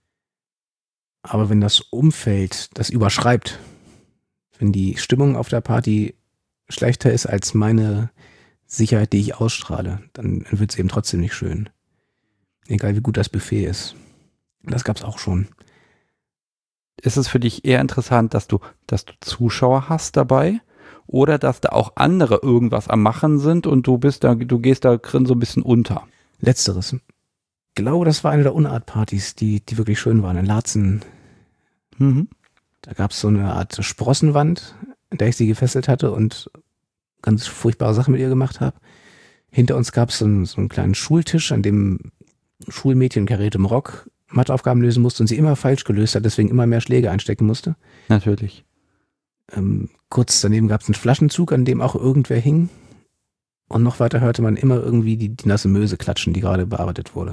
Aber wenn das Umfeld das überschreibt, wenn die Stimmung auf der Party schlechter ist als meine Sicherheit, die ich ausstrahle, dann wird es eben trotzdem nicht schön. Egal wie gut das Buffet ist. Das gab's auch schon. Ist es für dich eher interessant, dass du Zuschauer hast dabei oder dass da auch andere irgendwas am Machen sind und du gehst da drin so ein bisschen unter? Letzteres. Ich glaube, das war eine der Unart-Partys, die wirklich schön waren. In Laatzen. Mhm. Da gab es so eine Art Sprossenwand, in der ich sie gefesselt hatte und ganz furchtbare Sachen mit ihr gemacht habe. Hinter uns gab es so einen kleinen Schultisch, an dem Schulmädchen Karate im Rock Matheaufgaben lösen musste und sie immer falsch gelöst hat, deswegen immer mehr Schläge einstecken musste. Natürlich. Kurz daneben gab es einen Flaschenzug, an dem auch irgendwer hing. Und noch weiter hörte man immer irgendwie die nasse Möse klatschen, die gerade bearbeitet wurde.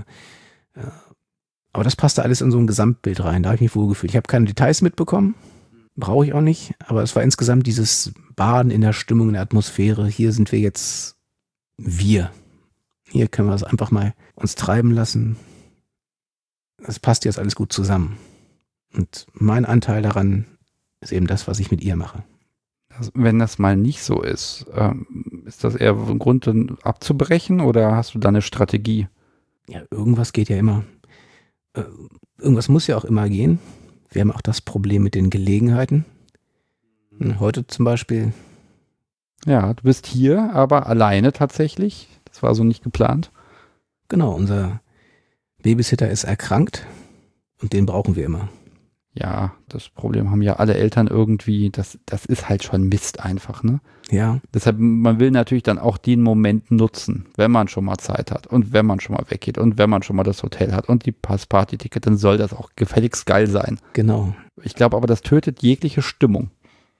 Aber das passte alles in so ein Gesamtbild rein, da habe ich mich wohlgefühlt. Ich habe keine Details mitbekommen, brauche ich auch nicht, aber es war insgesamt dieses Baden in der Stimmung, in der Atmosphäre. Hier sind wir jetzt wir. Hier können wir es einfach mal uns treiben lassen. Es passt jetzt alles gut zusammen. Und mein Anteil daran ist eben das, was ich mit ihr mache. Wenn das mal nicht so ist das eher ein Grund, dann abzubrechen oder hast du da eine Strategie? Ja, irgendwas geht ja immer. Irgendwas muss ja auch immer gehen. Wir haben auch das Problem mit den Gelegenheiten. Heute zum Beispiel. Ja, du bist hier, aber alleine tatsächlich. Das war so nicht geplant. Genau, unser Babysitter ist erkrankt und den brauchen wir immer. Ja, das Problem haben ja alle Eltern irgendwie. Das ist halt schon Mist einfach, ne? Ja. Deshalb, man will natürlich dann auch den Moment nutzen, wenn man schon mal Zeit hat und wenn man schon mal weggeht und wenn man schon mal das Hotel hat und die Party-Ticket, dann soll das auch gefälligst geil sein. Genau. Ich glaube aber, das tötet jegliche Stimmung.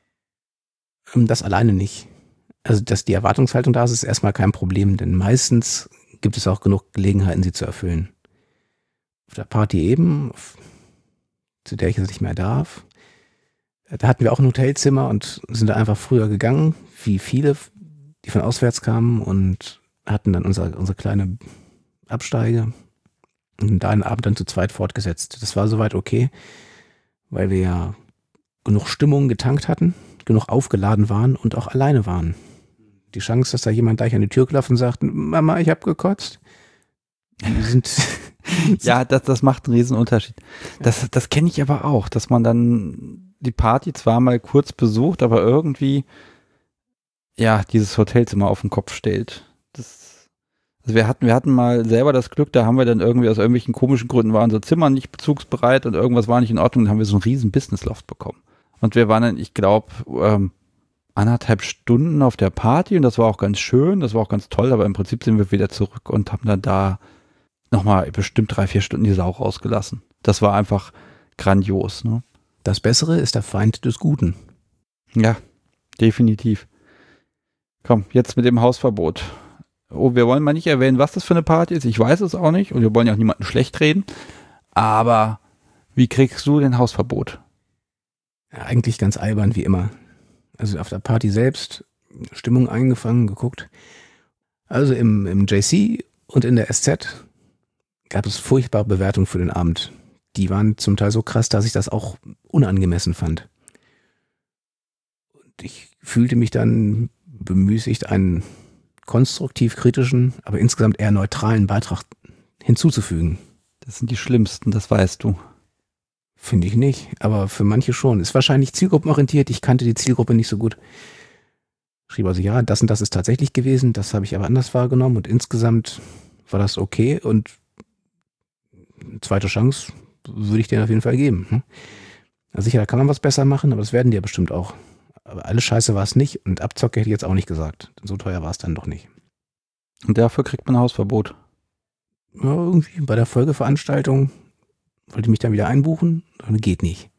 Das alleine nicht. Also, dass die Erwartungshaltung da ist, ist erstmal kein Problem, denn meistens gibt es auch genug Gelegenheiten, sie zu erfüllen. Auf der Party eben, zu der ich jetzt nicht mehr darf, da hatten wir auch ein Hotelzimmer und sind da einfach früher gegangen, wie viele, die von auswärts kamen und hatten dann unsere kleine Absteige und da den Abend dann zu zweit fortgesetzt. Das war soweit okay, weil wir ja genug Stimmung getankt hatten, genug aufgeladen waren und auch alleine waren. Die Chance, dass da jemand gleich an die Tür klopft und sagt, Mama, ich habe gekotzt. Ja, das macht einen riesen Unterschied. Das kenne ich aber auch, dass man dann die Party zwar mal kurz besucht, aber irgendwie ja dieses Hotelzimmer auf den Kopf stellt. Also wir hatten mal selber das Glück, da haben wir dann irgendwie aus irgendwelchen komischen Gründen war unser Zimmer nicht bezugsbereit und irgendwas war nicht in Ordnung, dann haben wir so einen riesen Business-Loft bekommen. Und wir waren dann, ich glaube, 1,5 Stunden auf der Party und das war auch ganz schön, das war auch ganz toll, aber im Prinzip sind wir wieder zurück und haben dann da nochmal bestimmt 3-4 Stunden die Sau rausgelassen. Das war einfach grandios, ne? Das Bessere ist der Feind des Guten. Ja, definitiv. Komm, jetzt mit dem Hausverbot. Oh, wir wollen mal nicht erwähnen, was das für eine Party ist. Ich weiß es auch nicht und wir wollen ja auch niemanden schlecht reden. Aber wie kriegst du denn Hausverbot? Ja, eigentlich ganz albern, wie immer. Also auf der Party selbst, Stimmung eingefangen, geguckt. Also im JC und in der SZ gab es furchtbare Bewertungen für den Abend. die waren zum Teil so krass, dass ich das auch unangemessen fand. Und ich fühlte mich dann bemüßigt, einen konstruktiv kritischen, aber insgesamt eher neutralen Beitrag hinzuzufügen. Das sind die schlimmsten, das weißt du. Finde ich nicht, aber für manche schon. Ist wahrscheinlich zielgruppenorientiert, ich kannte die Zielgruppe nicht so gut. Schrieb also, ja, das und das ist tatsächlich gewesen, das habe ich aber anders wahrgenommen und insgesamt war das okay und eine zweite Chance würde ich denen auf jeden Fall geben. Ne? Also sicher, da kann man was besser machen, aber das werden die ja bestimmt auch. Aber alles Scheiße war es nicht und Abzocke hätte ich jetzt auch nicht gesagt. So teuer war es dann doch nicht. Und dafür kriegt man ein Hausverbot. Ja, irgendwie bei der Folgeveranstaltung wollte ich mich dann wieder einbuchen, dann geht nicht.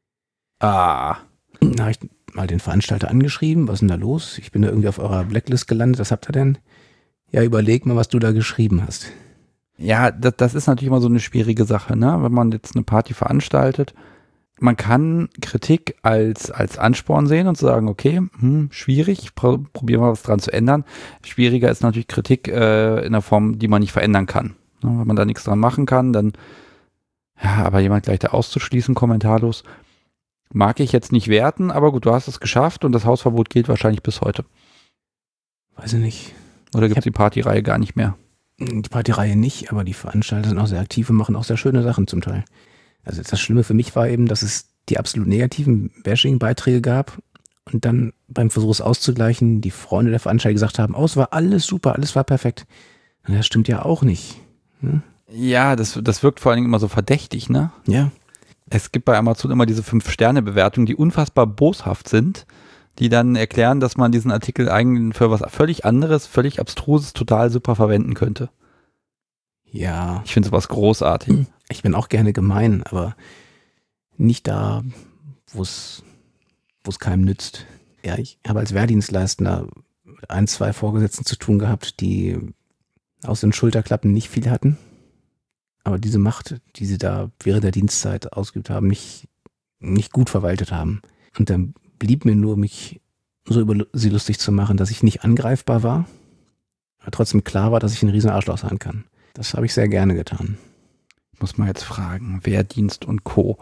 Ah. Da habe ich mal den Veranstalter angeschrieben, was ist denn da los? Ich bin da irgendwie auf eurer Blacklist gelandet, was habt ihr denn? Ja, überleg mal, was du da geschrieben hast. Ja, das ist natürlich immer so eine schwierige Sache, ne? Wenn man jetzt eine Party veranstaltet. Man kann Kritik als Ansporn sehen und sagen, okay, schwierig, probieren wir was dran zu ändern. Schwieriger ist natürlich Kritik in der Form, die man nicht verändern kann. Ne? Wenn man da nichts dran machen kann, dann, ja, aber jemand gleich da auszuschließen, kommentarlos, mag ich jetzt nicht werten, aber gut, du hast es geschafft und das Hausverbot gilt wahrscheinlich bis heute. Weiß ich nicht. Oder gibt es die Partyreihe gar nicht mehr? Die Partyreihe nicht, aber die Veranstalter sind auch sehr aktiv und machen auch sehr schöne Sachen zum Teil. Also das Schlimme für mich war eben, dass es die absolut negativen Bashing-Beiträge gab und dann beim Versuch es auszugleichen, die Freunde der Veranstalter gesagt haben, es war alles super, alles war perfekt. Und das stimmt ja auch nicht. Ne? Ja, das wirkt vor allen Dingen immer so verdächtig, ne? Ja. Es gibt bei Amazon immer diese 5-Sterne-Bewertungen, die unfassbar boshaft sind, die dann erklären, dass man diesen Artikel eigentlich für was völlig anderes, völlig abstruses, total super verwenden könnte. Ja. Ich finde sowas großartig. Ich bin auch gerne gemein, aber nicht da, wo es keinem nützt. Ja, ich habe als Wehrdienstleistender mit 1, 2 Vorgesetzten zu tun gehabt, die aus den Schulterklappen nicht viel hatten. Aber diese Macht, die sie da während der Dienstzeit ausgeübt haben, nicht gut verwaltet haben. Und dann blieb mir nur, mich so über sie lustig zu machen, dass ich nicht angreifbar war, aber trotzdem klar war, dass ich ein riesen Arschloch sein kann. Das habe ich sehr gerne getan. Ich muss mal jetzt fragen, Wehrdienst und Co.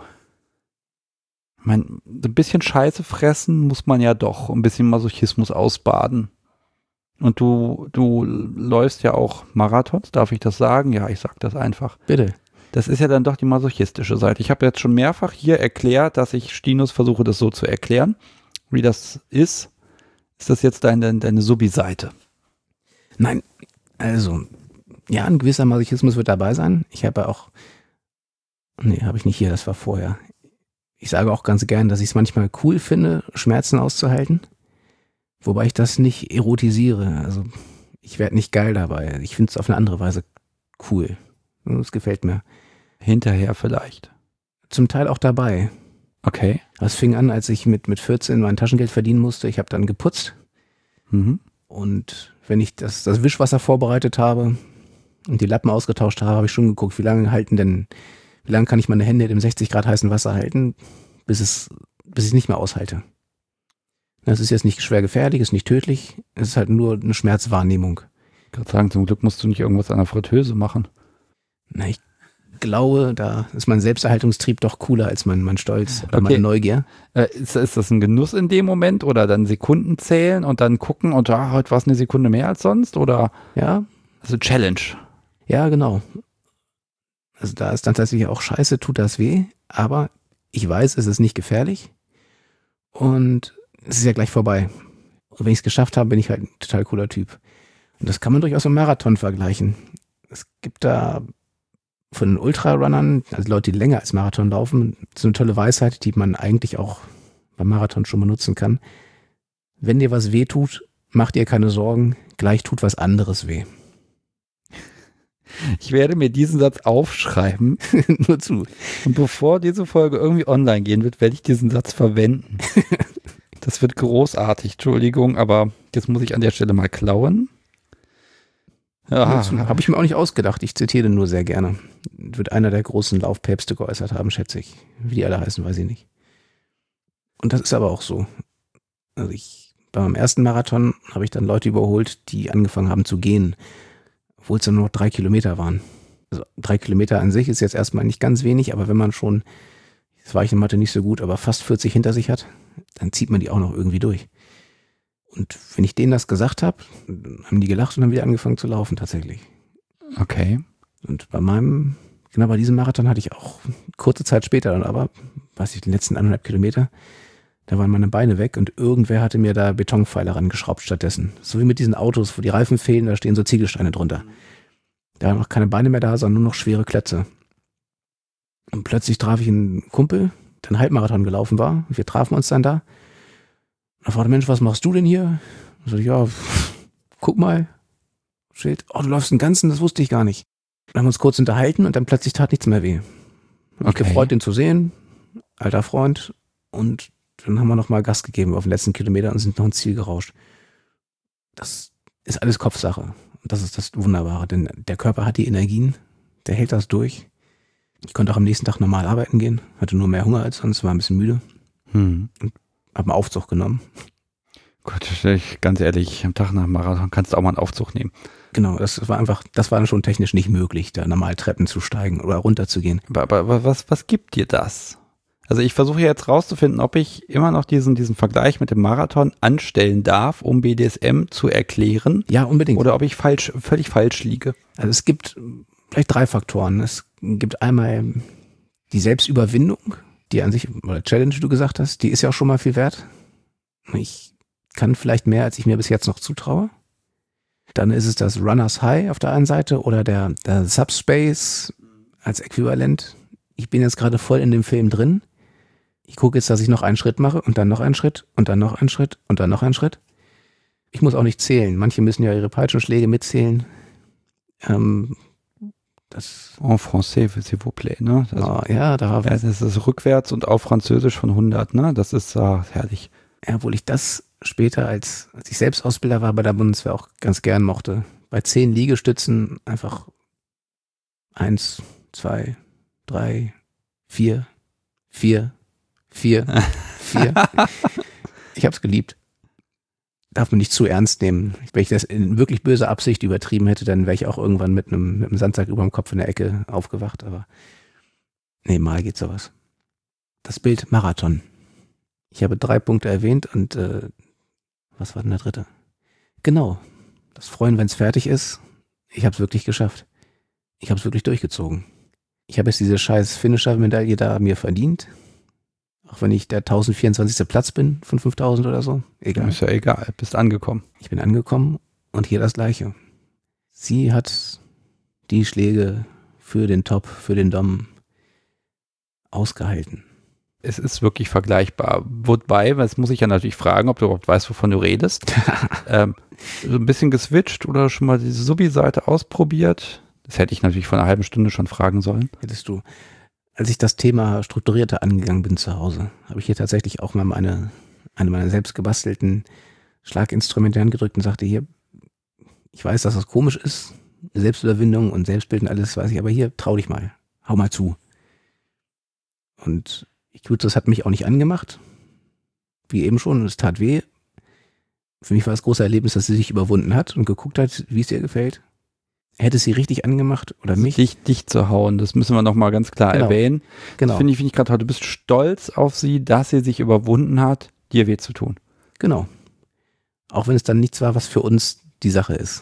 Ich meine, ein bisschen Scheiße fressen muss man ja doch, ein bisschen Masochismus ausbaden. Und du läufst ja auch Marathons, darf ich das sagen? Ja, ich sag das einfach. Bitte. Das ist ja dann doch die masochistische Seite. Ich habe jetzt schon mehrfach hier erklärt, dass ich Stinus versuche, das so zu erklären, wie das ist. Ist das jetzt deine Subi-Seite? Nein, also, ja, ein gewisser Masochismus wird dabei sein. Ich habe auch, habe ich nicht hier, das war vorher. Ich sage auch ganz gern, dass ich es manchmal cool finde, Schmerzen auszuhalten. Wobei ich das nicht erotisiere. Also ich werde nicht geil dabei. Ich finde es auf eine andere Weise cool. Das gefällt mir. Hinterher vielleicht. Zum Teil auch dabei. Okay. Das fing an, als ich mit 14 mein Taschengeld verdienen musste. Ich habe dann geputzt. Mhm. Und wenn ich das Wischwasser vorbereitet habe und die Lappen ausgetauscht habe, habe ich schon geguckt, wie lange kann ich meine Hände in dem 60 Grad heißen Wasser halten, bis ich es nicht mehr aushalte. Das ist jetzt nicht schwer gefährlich, ist nicht tödlich, es ist halt nur eine Schmerzwahrnehmung. Ich kann sagen, zum Glück musst du nicht irgendwas an der Fritteuse machen. Na, ich glaube, da ist mein Selbsterhaltungstrieb doch cooler als mein Stolz oder meine Neugier. Ist das ein Genuss in dem Moment oder dann Sekunden zählen und dann gucken und heute war es eine Sekunde mehr als sonst oder? Ja. Also Challenge. Ja, genau. Also da ist dann tatsächlich auch scheiße, tut das weh, aber ich weiß, es ist nicht gefährlich und es ist ja gleich vorbei. Und wenn ich es geschafft habe, bin ich halt ein total cooler Typ. Und das kann man durchaus mit Marathon vergleichen. Es gibt da von den Ultrarunnern, also Leute, die länger als Marathon laufen, so eine tolle Weisheit, die man eigentlich auch beim Marathon schon benutzen kann. Wenn dir was weh tut, mach dir keine Sorgen, gleich tut was anderes weh. Ich werde mir diesen Satz aufschreiben. Nur zu. Und bevor diese Folge irgendwie online gehen wird, werde ich diesen Satz verwenden. Das wird großartig, Entschuldigung, aber jetzt muss ich an der Stelle mal klauen. Ja, habe ich mir auch nicht ausgedacht, ich zitiere nur sehr gerne. Wird einer der großen Laufpäpste geäußert haben, schätze ich. Wie die alle heißen, weiß ich nicht. Und das ist aber auch so. Also bei meinem ersten Marathon habe ich dann Leute überholt, die angefangen haben zu gehen, obwohl es dann nur noch 3 Kilometer waren. Also 3 Kilometer an sich ist jetzt erstmal nicht ganz wenig, aber wenn man schon, das war ich in Mathe nicht so gut, aber fast 40 hinter sich hat, dann zieht man die auch noch irgendwie durch. Und wenn ich denen das gesagt habe, haben die gelacht und haben wieder angefangen zu laufen tatsächlich. Okay. Und bei diesem Marathon hatte ich auch kurze Zeit später dann aber, den letzten 1,5 Kilometer, da waren meine Beine weg und irgendwer hatte mir da Betonpfeiler rangeschraubt stattdessen. So wie mit diesen Autos, wo die Reifen fehlen, da stehen so Ziegelsteine drunter. Da waren noch keine Beine mehr da, sondern nur noch schwere Klötze. Und plötzlich traf ich einen Kumpel, der einen Halbmarathon gelaufen war. Und wir trafen uns dann da. Da fragte, Mensch, was machst du denn hier? Und so, ja, guck mal. Schild, oh, du läufst den Ganzen, das wusste ich gar nicht. Dann haben wir uns kurz unterhalten und dann plötzlich tat nichts mehr weh. Hab mich gefreut, den zu sehen. Alter Freund. Und dann haben wir nochmal Gas gegeben auf den letzten Kilometer und sind noch ins Ziel gerauscht. Das ist alles Kopfsache. Und das ist das Wunderbare, denn der Körper hat die Energien, der hält das durch. Ich konnte auch am nächsten Tag normal arbeiten gehen, hatte nur mehr Hunger als sonst, war ein bisschen müde und habe einen Aufzug genommen. Gott, ganz ehrlich, am Tag nach dem Marathon kannst du auch mal einen Aufzug nehmen. Genau, das war dann schon technisch nicht möglich, da normal Treppen zu steigen oder runterzugehen. Aber was gibt dir das? Also ich versuche jetzt rauszufinden, ob ich immer noch diesen Vergleich mit dem Marathon anstellen darf, um BDSM zu erklären. Ja, unbedingt. Oder ob ich völlig falsch liege. Also es gibt vielleicht 3 Faktoren. Es gibt einmal die Selbstüberwindung, die an sich, oder Challenge, wie du gesagt hast, die ist ja auch schon mal viel wert. Ich kann vielleicht mehr, als ich mir bis jetzt noch zutraue. Dann ist es das Runners High auf der einen Seite oder der Subspace als Äquivalent. Ich bin jetzt gerade voll in dem Film drin. Ich gucke jetzt, dass ich noch einen Schritt mache und dann noch einen Schritt und dann noch einen Schritt und dann noch einen Schritt. Ich muss auch nicht zählen. Manche müssen ja ihre Peitschenschläge mitzählen. Das En français, s'il vous plaît, ne? Das ist rückwärts und auf Französisch von 100, ne? Das ist herrlich. Ja, obwohl ich das später, als ich selbst Ausbilder war bei der Bundeswehr, auch ganz gern mochte. Bei 10 Liegestützen einfach 1, 2, 3, 4. Ich hab's geliebt. Darf man nicht zu ernst nehmen. Wenn ich das in wirklich böser Absicht übertrieben hätte, dann wäre ich auch irgendwann mit einem Sandsack über dem Kopf in der Ecke aufgewacht. Aber nee, mal geht sowas. Das Bild Marathon. Ich habe 3 Punkte erwähnt und was war denn der 3.? Genau. Das Freuen, wenn es fertig ist. Ich habe es wirklich geschafft. Ich habe es wirklich durchgezogen. Ich habe jetzt diese scheiß Finisher-Medaille da mir verdient. Auch wenn ich der 1024. Platz bin von 5000 oder so. Egal. Ist ja egal, bist angekommen. Ich bin angekommen und hier das Gleiche. Sie hat die Schläge für den Top, für den Dom ausgehalten. Es ist wirklich vergleichbar. Wobei, das muss ich ja natürlich fragen, ob du überhaupt weißt, wovon du redest. So ein bisschen geswitcht oder schon mal diese Subi-Seite ausprobiert? Das hätte ich natürlich vor einer halben Stunde schon fragen sollen. Hättest du. Als ich das Thema Strukturierter angegangen bin zu Hause, habe ich hier tatsächlich auch mal eine meiner selbst gebastelten Schlaginstrumente angedrückt und sagte, hier, ich weiß, dass das komisch ist, Selbstüberwindung und Selbstbild und alles weiß ich, aber hier, trau dich mal, hau mal zu. Und das hat mich auch nicht angemacht, wie eben schon, es tat weh. Für mich war das große Erlebnis, dass sie sich überwunden hat und geguckt hat, wie es ihr gefällt. Hätte sie richtig angemacht oder mich? Dich zu hauen, das müssen wir nochmal ganz klar erwähnen. Genau. Das finde ich gerade toll. Du bist stolz auf sie, dass sie sich überwunden hat, dir weh zu tun. Genau. Auch wenn es dann nichts war, was für uns die Sache ist.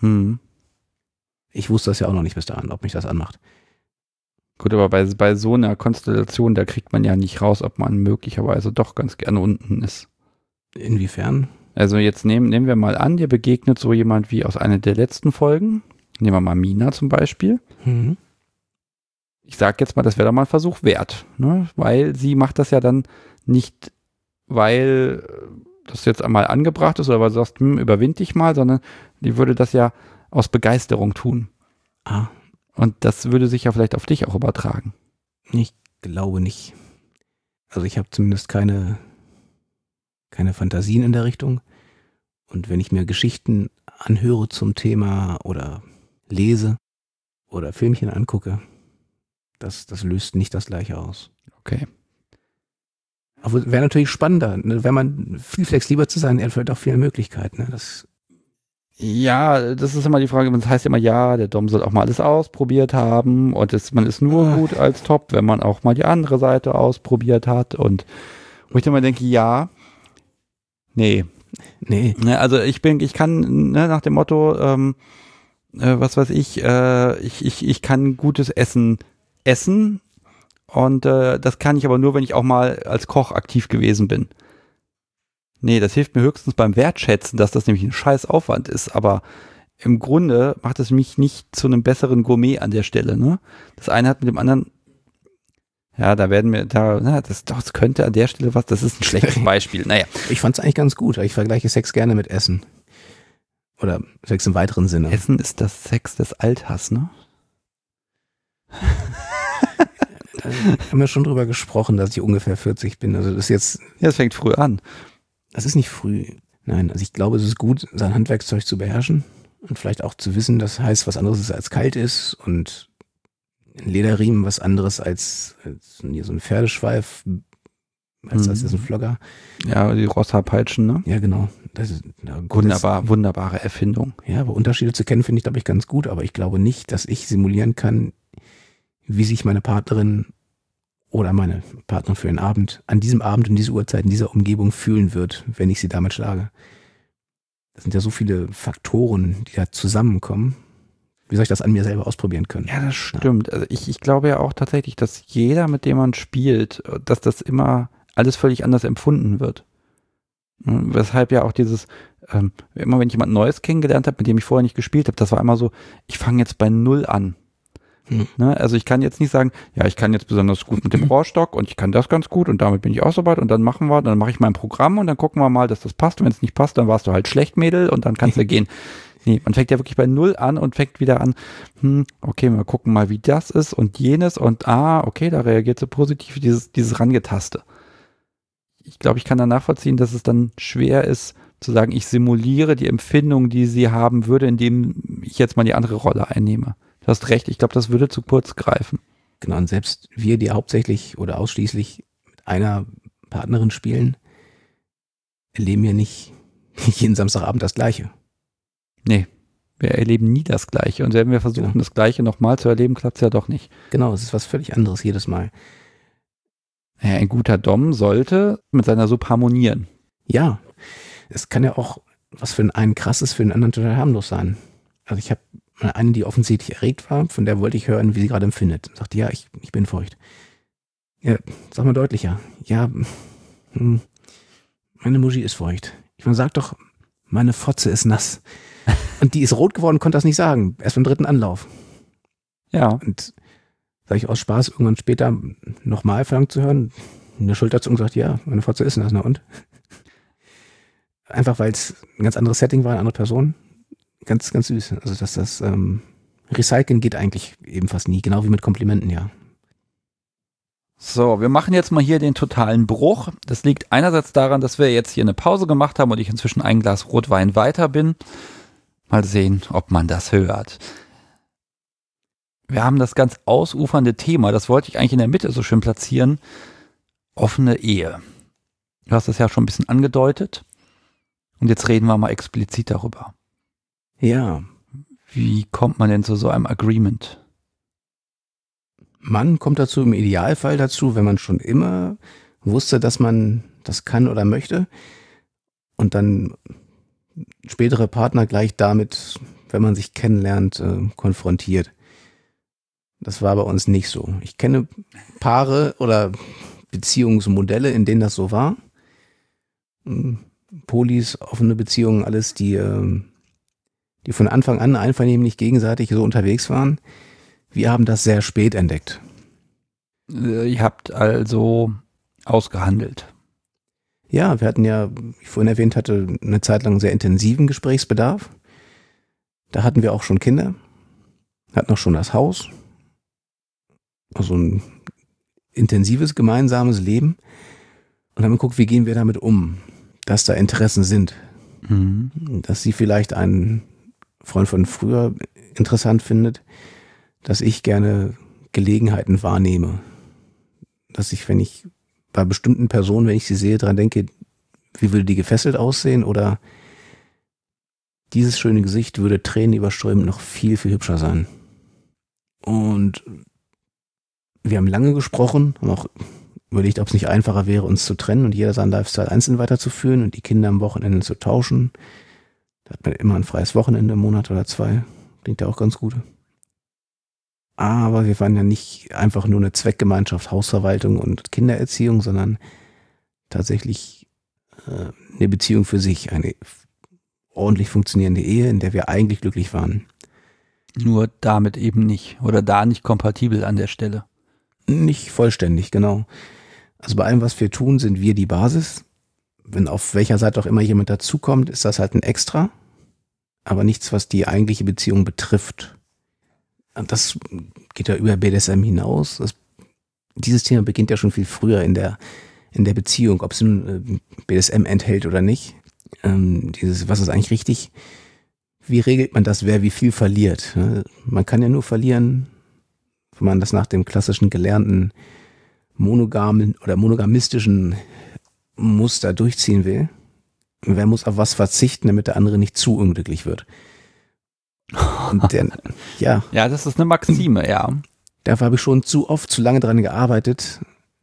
Ich wusste das ja auch noch nicht bis dahin, ob mich das anmacht. Gut, aber bei so einer Konstellation, da kriegt man ja nicht raus, ob man möglicherweise doch ganz gerne unten ist. Inwiefern? Also jetzt nehmen wir mal an, dir begegnet so jemand wie aus einer der letzten Folgen. Nehmen wir mal Mina zum Beispiel. Ich sage jetzt mal, das wäre doch mal ein Versuch wert, ne? Weil sie macht das ja dann nicht, weil das jetzt einmal angebracht ist oder weil du sagst, überwind dich mal, sondern die würde das ja aus Begeisterung tun. Und das würde sich ja vielleicht auf dich auch übertragen. Ich glaube nicht. Also ich habe zumindest keine Fantasien in der Richtung. Und wenn ich mir Geschichten anhöre zum Thema oder lese oder Filmchen angucke, das löst nicht das Gleiche aus. Okay. Aber wäre natürlich spannender, ne? Wenn man viel flexibler zu sein, er hat auch viele Möglichkeiten. Ne? Ja, das ist immer die Frage, das heißt immer, ja, der Dom soll auch mal alles ausprobiert haben und man ist nur gut als Top, wenn man auch mal die andere Seite ausprobiert hat und wo ich dann mal denke, ja, nee. Nee. Also ich kann, ne, nach dem Motto, was weiß ich kann gutes Essen essen und das kann ich aber nur, wenn ich auch mal als Koch aktiv gewesen bin. Nee, das hilft mir höchstens beim Wertschätzen, dass das nämlich ein scheiß Aufwand ist, aber im Grunde macht es mich nicht zu einem besseren Gourmet an der Stelle, ne? Das eine hat mit dem anderen, ja, das könnte an der Stelle was, das ist ein schlechtes Beispiel, naja. Ich fand es eigentlich ganz gut. Ich vergleiche Sex gerne mit Essen. Oder Sex im weiteren Sinne. Essen ist das Sex des Alters, ne? Haben wir schon drüber gesprochen, dass ich ungefähr 40 bin. Also das ist jetzt. Ja, es fängt früh an. Das ist nicht früh. Nein, also ich glaube, es ist gut, sein Handwerkszeug zu beherrschen und vielleicht auch zu wissen, dass heiß was anderes ist als kalt ist und ein Lederriemen was anderes als hier so ein Pferdeschweif, als das ist ein Flogger. Ja, die Rosshaarpeitschen, ne? Ja, genau. Das ist, Wunderbare Erfindung. Ja, aber Unterschiede zu kennen finde ich, glaube ich, ganz gut, aber ich glaube nicht, dass ich simulieren kann, wie sich meine Partnerin oder meine Partnerin für einen Abend, an diesem Abend und diese Uhrzeit in dieser Umgebung fühlen wird, wenn ich sie damit schlage. Das sind ja so viele Faktoren, die da zusammenkommen. Wie soll ich das an mir selber ausprobieren können? Ja, das stimmt. Also ich glaube ja auch tatsächlich, dass jeder, mit dem man spielt, dass das immer alles völlig anders empfunden wird. Weshalb ja auch dieses, immer wenn ich jemand Neues kennengelernt habe, mit dem ich vorher nicht gespielt habe, das war immer so, ich fange jetzt bei Null an. Ne? Also ich kann jetzt nicht sagen, ja, ich kann jetzt besonders gut mit dem Rohrstock und ich kann das ganz gut und damit bin ich auch so weit und dann mache ich mein Programm und dann gucken wir mal, dass das passt. Und wenn es nicht passt, dann warst du halt schlecht, Mädel, und dann kannst du gehen. Nee, man fängt ja wirklich bei Null an und fängt wieder an, okay, wir gucken mal, wie das ist und jenes und okay, da reagiert so positiv dieses Rangetaste. Ich glaube, ich kann da nachvollziehen, dass es dann schwer ist, zu sagen, ich simuliere die Empfindung, die sie haben würde, indem ich jetzt mal die andere Rolle einnehme. Du hast recht, ich glaube, das würde zu kurz greifen. Genau, und selbst wir, die hauptsächlich oder ausschließlich mit einer Partnerin spielen, erleben ja nicht jeden Samstagabend das Gleiche. Nee, wir erleben nie das Gleiche. Und wenn wir versuchen, das Gleiche nochmal zu erleben, klappt es ja doch nicht. Genau, es ist was völlig anderes jedes Mal. Ja, ein guter Dom sollte mit seiner Sub harmonieren. Ja, es kann ja auch was für den einen krass ist, für den anderen total harmlos sein. Also ich habe eine, die offensichtlich erregt war, von der wollte ich hören, wie sie gerade empfindet. Und sagte, ja, ich bin feucht. Ja, sag mal deutlicher. Ja, meine Muschi ist feucht. Ich meine, sag doch, meine Fotze ist nass. Und die ist rot geworden, konnte das nicht sagen. Erst beim 3. Anlauf. Ja. Und sag ich aus Spaß, irgendwann später nochmal verlangt zu hören, eine Schulterzuckung sagt, ja, meine Fotze ist nass, na und? Einfach weil es ein ganz anderes Setting war, eine andere Person. Ganz, ganz süß. Also das Recyceln geht eigentlich eben fast nie, genau wie mit Komplimenten, ja. So, wir machen jetzt mal hier den totalen Bruch. Das liegt einerseits daran, dass wir jetzt hier eine Pause gemacht haben und ich inzwischen ein Glas Rotwein weiter bin. Mal sehen, ob man das hört. Wir haben das ganz ausufernde Thema, das wollte ich eigentlich in der Mitte so schön platzieren. Offene Ehe. Du hast das ja schon ein bisschen angedeutet. Und jetzt reden wir mal explizit darüber. Ja. Wie kommt man denn zu so einem Agreement? Man kommt dazu im Idealfall dazu, wenn man schon immer wusste, dass man das kann oder möchte und dann spätere Partner gleich damit, wenn man sich kennenlernt, konfrontiert. Das war bei uns nicht so. Ich kenne Paare oder Beziehungsmodelle, in denen das so war. Polis, offene Beziehungen, alles, die von Anfang an einvernehmlich gegenseitig so unterwegs waren. Wir haben das sehr spät entdeckt. Ihr habt also ausgehandelt. Ja, wir hatten ja, wie ich vorhin erwähnt hatte, eine Zeit lang sehr intensiven Gesprächsbedarf. Da hatten wir auch schon Kinder, hatten auch schon das Haus. Also ein intensives gemeinsames Leben. Und haben geguckt, wie gehen wir damit um, dass da Interessen sind. Dass sie vielleicht einen Freund von früher interessant findet, dass ich gerne Gelegenheiten wahrnehme. Dass ich, wenn ich bei bestimmten Personen, wenn ich sie sehe, dran denke, wie würde die gefesselt aussehen oder dieses schöne Gesicht würde tränenüberströmend noch viel, viel hübscher sein. Und wir haben lange gesprochen, haben auch überlegt, ob es nicht einfacher wäre, uns zu trennen und jeder seinen Lifestyle einzeln weiterzuführen und die Kinder am Wochenende zu tauschen. Da hat man immer ein freies Wochenende im Monat oder 2. Klingt ja auch ganz gut. Aber wir waren ja nicht einfach nur eine Zweckgemeinschaft, Hausverwaltung und Kindererziehung, sondern tatsächlich eine Beziehung für sich, eine ordentlich funktionierende Ehe, in der wir eigentlich glücklich waren. Nur damit eben nicht oder da nicht kompatibel an der Stelle. Nicht vollständig, genau. Also bei allem, was wir tun, sind wir die Basis. Wenn auf welcher Seite auch immer jemand dazukommt, ist das halt ein Extra, aber nichts, was die eigentliche Beziehung betrifft. Das geht ja über BDSM hinaus. Dieses Thema beginnt ja schon viel früher in der Beziehung, ob es nun BDSM enthält oder nicht. Was ist eigentlich richtig? Wie regelt man das, wer wie viel verliert? Man kann ja nur verlieren, wenn man das nach dem klassischen gelernten monogamen oder monogamistischen Muster durchziehen will. Wer muss auf was verzichten, damit der andere nicht zu unglücklich wird? Und ja, das ist eine Maxime, ja. Dafür habe ich schon zu oft, zu lange dran gearbeitet,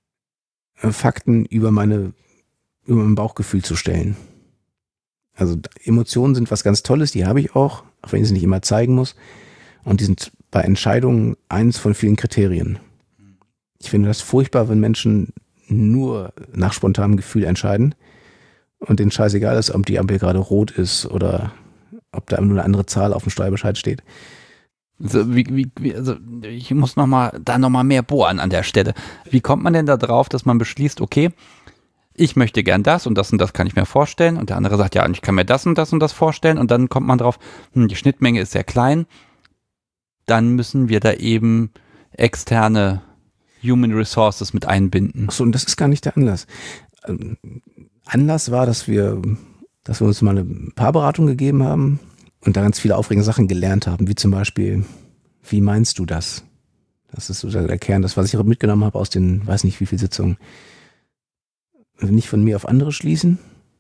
Fakten über mein Bauchgefühl zu stellen. Also Emotionen sind was ganz Tolles, die habe ich auch wenn ich sie nicht immer zeigen muss. Und die sind bei Entscheidungen eins von vielen Kriterien. Ich finde das furchtbar, wenn Menschen nur nach spontanem Gefühl entscheiden und denen scheißegal ist, ob die Ampel gerade rot ist oder ob da nur eine andere Zahl auf dem Steuerbescheid steht. Also, also ich muss noch mal mehr bohren an der Stelle. Wie kommt man denn da drauf, dass man beschließt, okay, ich möchte gern das und das kann ich mir vorstellen, und der andere sagt, ja, und ich kann mir das und das vorstellen, und dann kommt man drauf, die Schnittmenge ist sehr klein, dann müssen wir da eben externe Human Resources mit einbinden. Achso, und das ist gar nicht der Anlass. Anlass war, dass wir uns mal eine Paarberatung gegeben haben und da ganz viele aufregende Sachen gelernt haben, wie zum Beispiel, wie meinst du das? Das ist so der Kern, das, was ich auch mitgenommen habe aus den, weiß nicht wie viel Sitzungen. Nicht von mir auf andere schließen,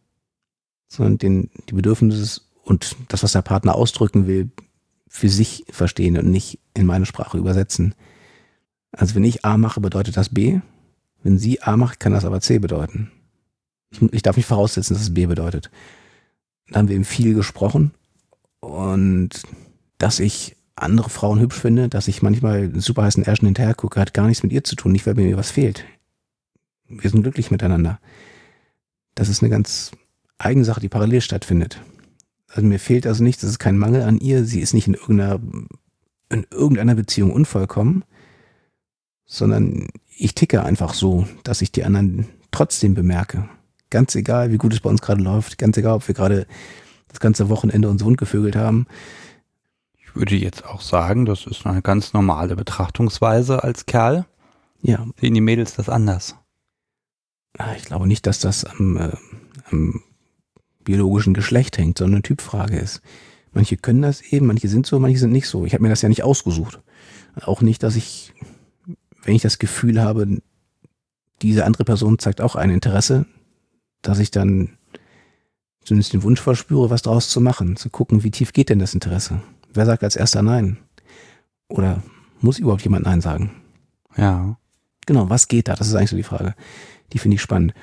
sondern die Bedürfnisse und das, was der Partner ausdrücken will, für sich verstehen und nicht in meine Sprache übersetzen. Also wenn ich A mache, bedeutet das B. Wenn sie A macht, kann das aber C bedeuten. Ich darf nicht voraussetzen, dass es B bedeutet. Da haben wir eben viel gesprochen und dass ich andere Frauen hübsch finde, dass ich manchmal einen super heißen Ärschen hinterher gucke, hat gar nichts mit ihr zu tun, nicht weil mir was fehlt. Wir sind glücklich miteinander. Das ist eine ganz eigene Sache, die parallel stattfindet. Also mir fehlt also nichts, das ist kein Mangel an ihr, sie ist nicht in irgendeiner Beziehung unvollkommen, sondern ich ticke einfach so, dass ich die anderen trotzdem bemerke. Ganz egal, wie gut es bei uns gerade läuft, ganz egal, ob wir gerade das ganze Wochenende uns wundgevögelt haben. Ich würde jetzt auch sagen, das ist eine ganz normale Betrachtungsweise als Kerl. Ja. Sehen die Mädels das anders? Ich glaube nicht, dass das am biologischen Geschlecht hängt, sondern eine Typfrage ist. Manche können das eben, manche sind so, manche sind nicht so. Ich habe mir das ja nicht ausgesucht. Auch nicht, dass ich, wenn ich das Gefühl habe, diese andere Person zeigt auch ein Interesse, dass ich dann zumindest den Wunsch verspüre, was draus zu machen, zu gucken, wie tief geht denn das Interesse? Wer sagt als erster Nein? Oder muss überhaupt jemand Nein sagen? Ja. Genau, was geht da? Das ist eigentlich so die Frage. Die finde ich spannend.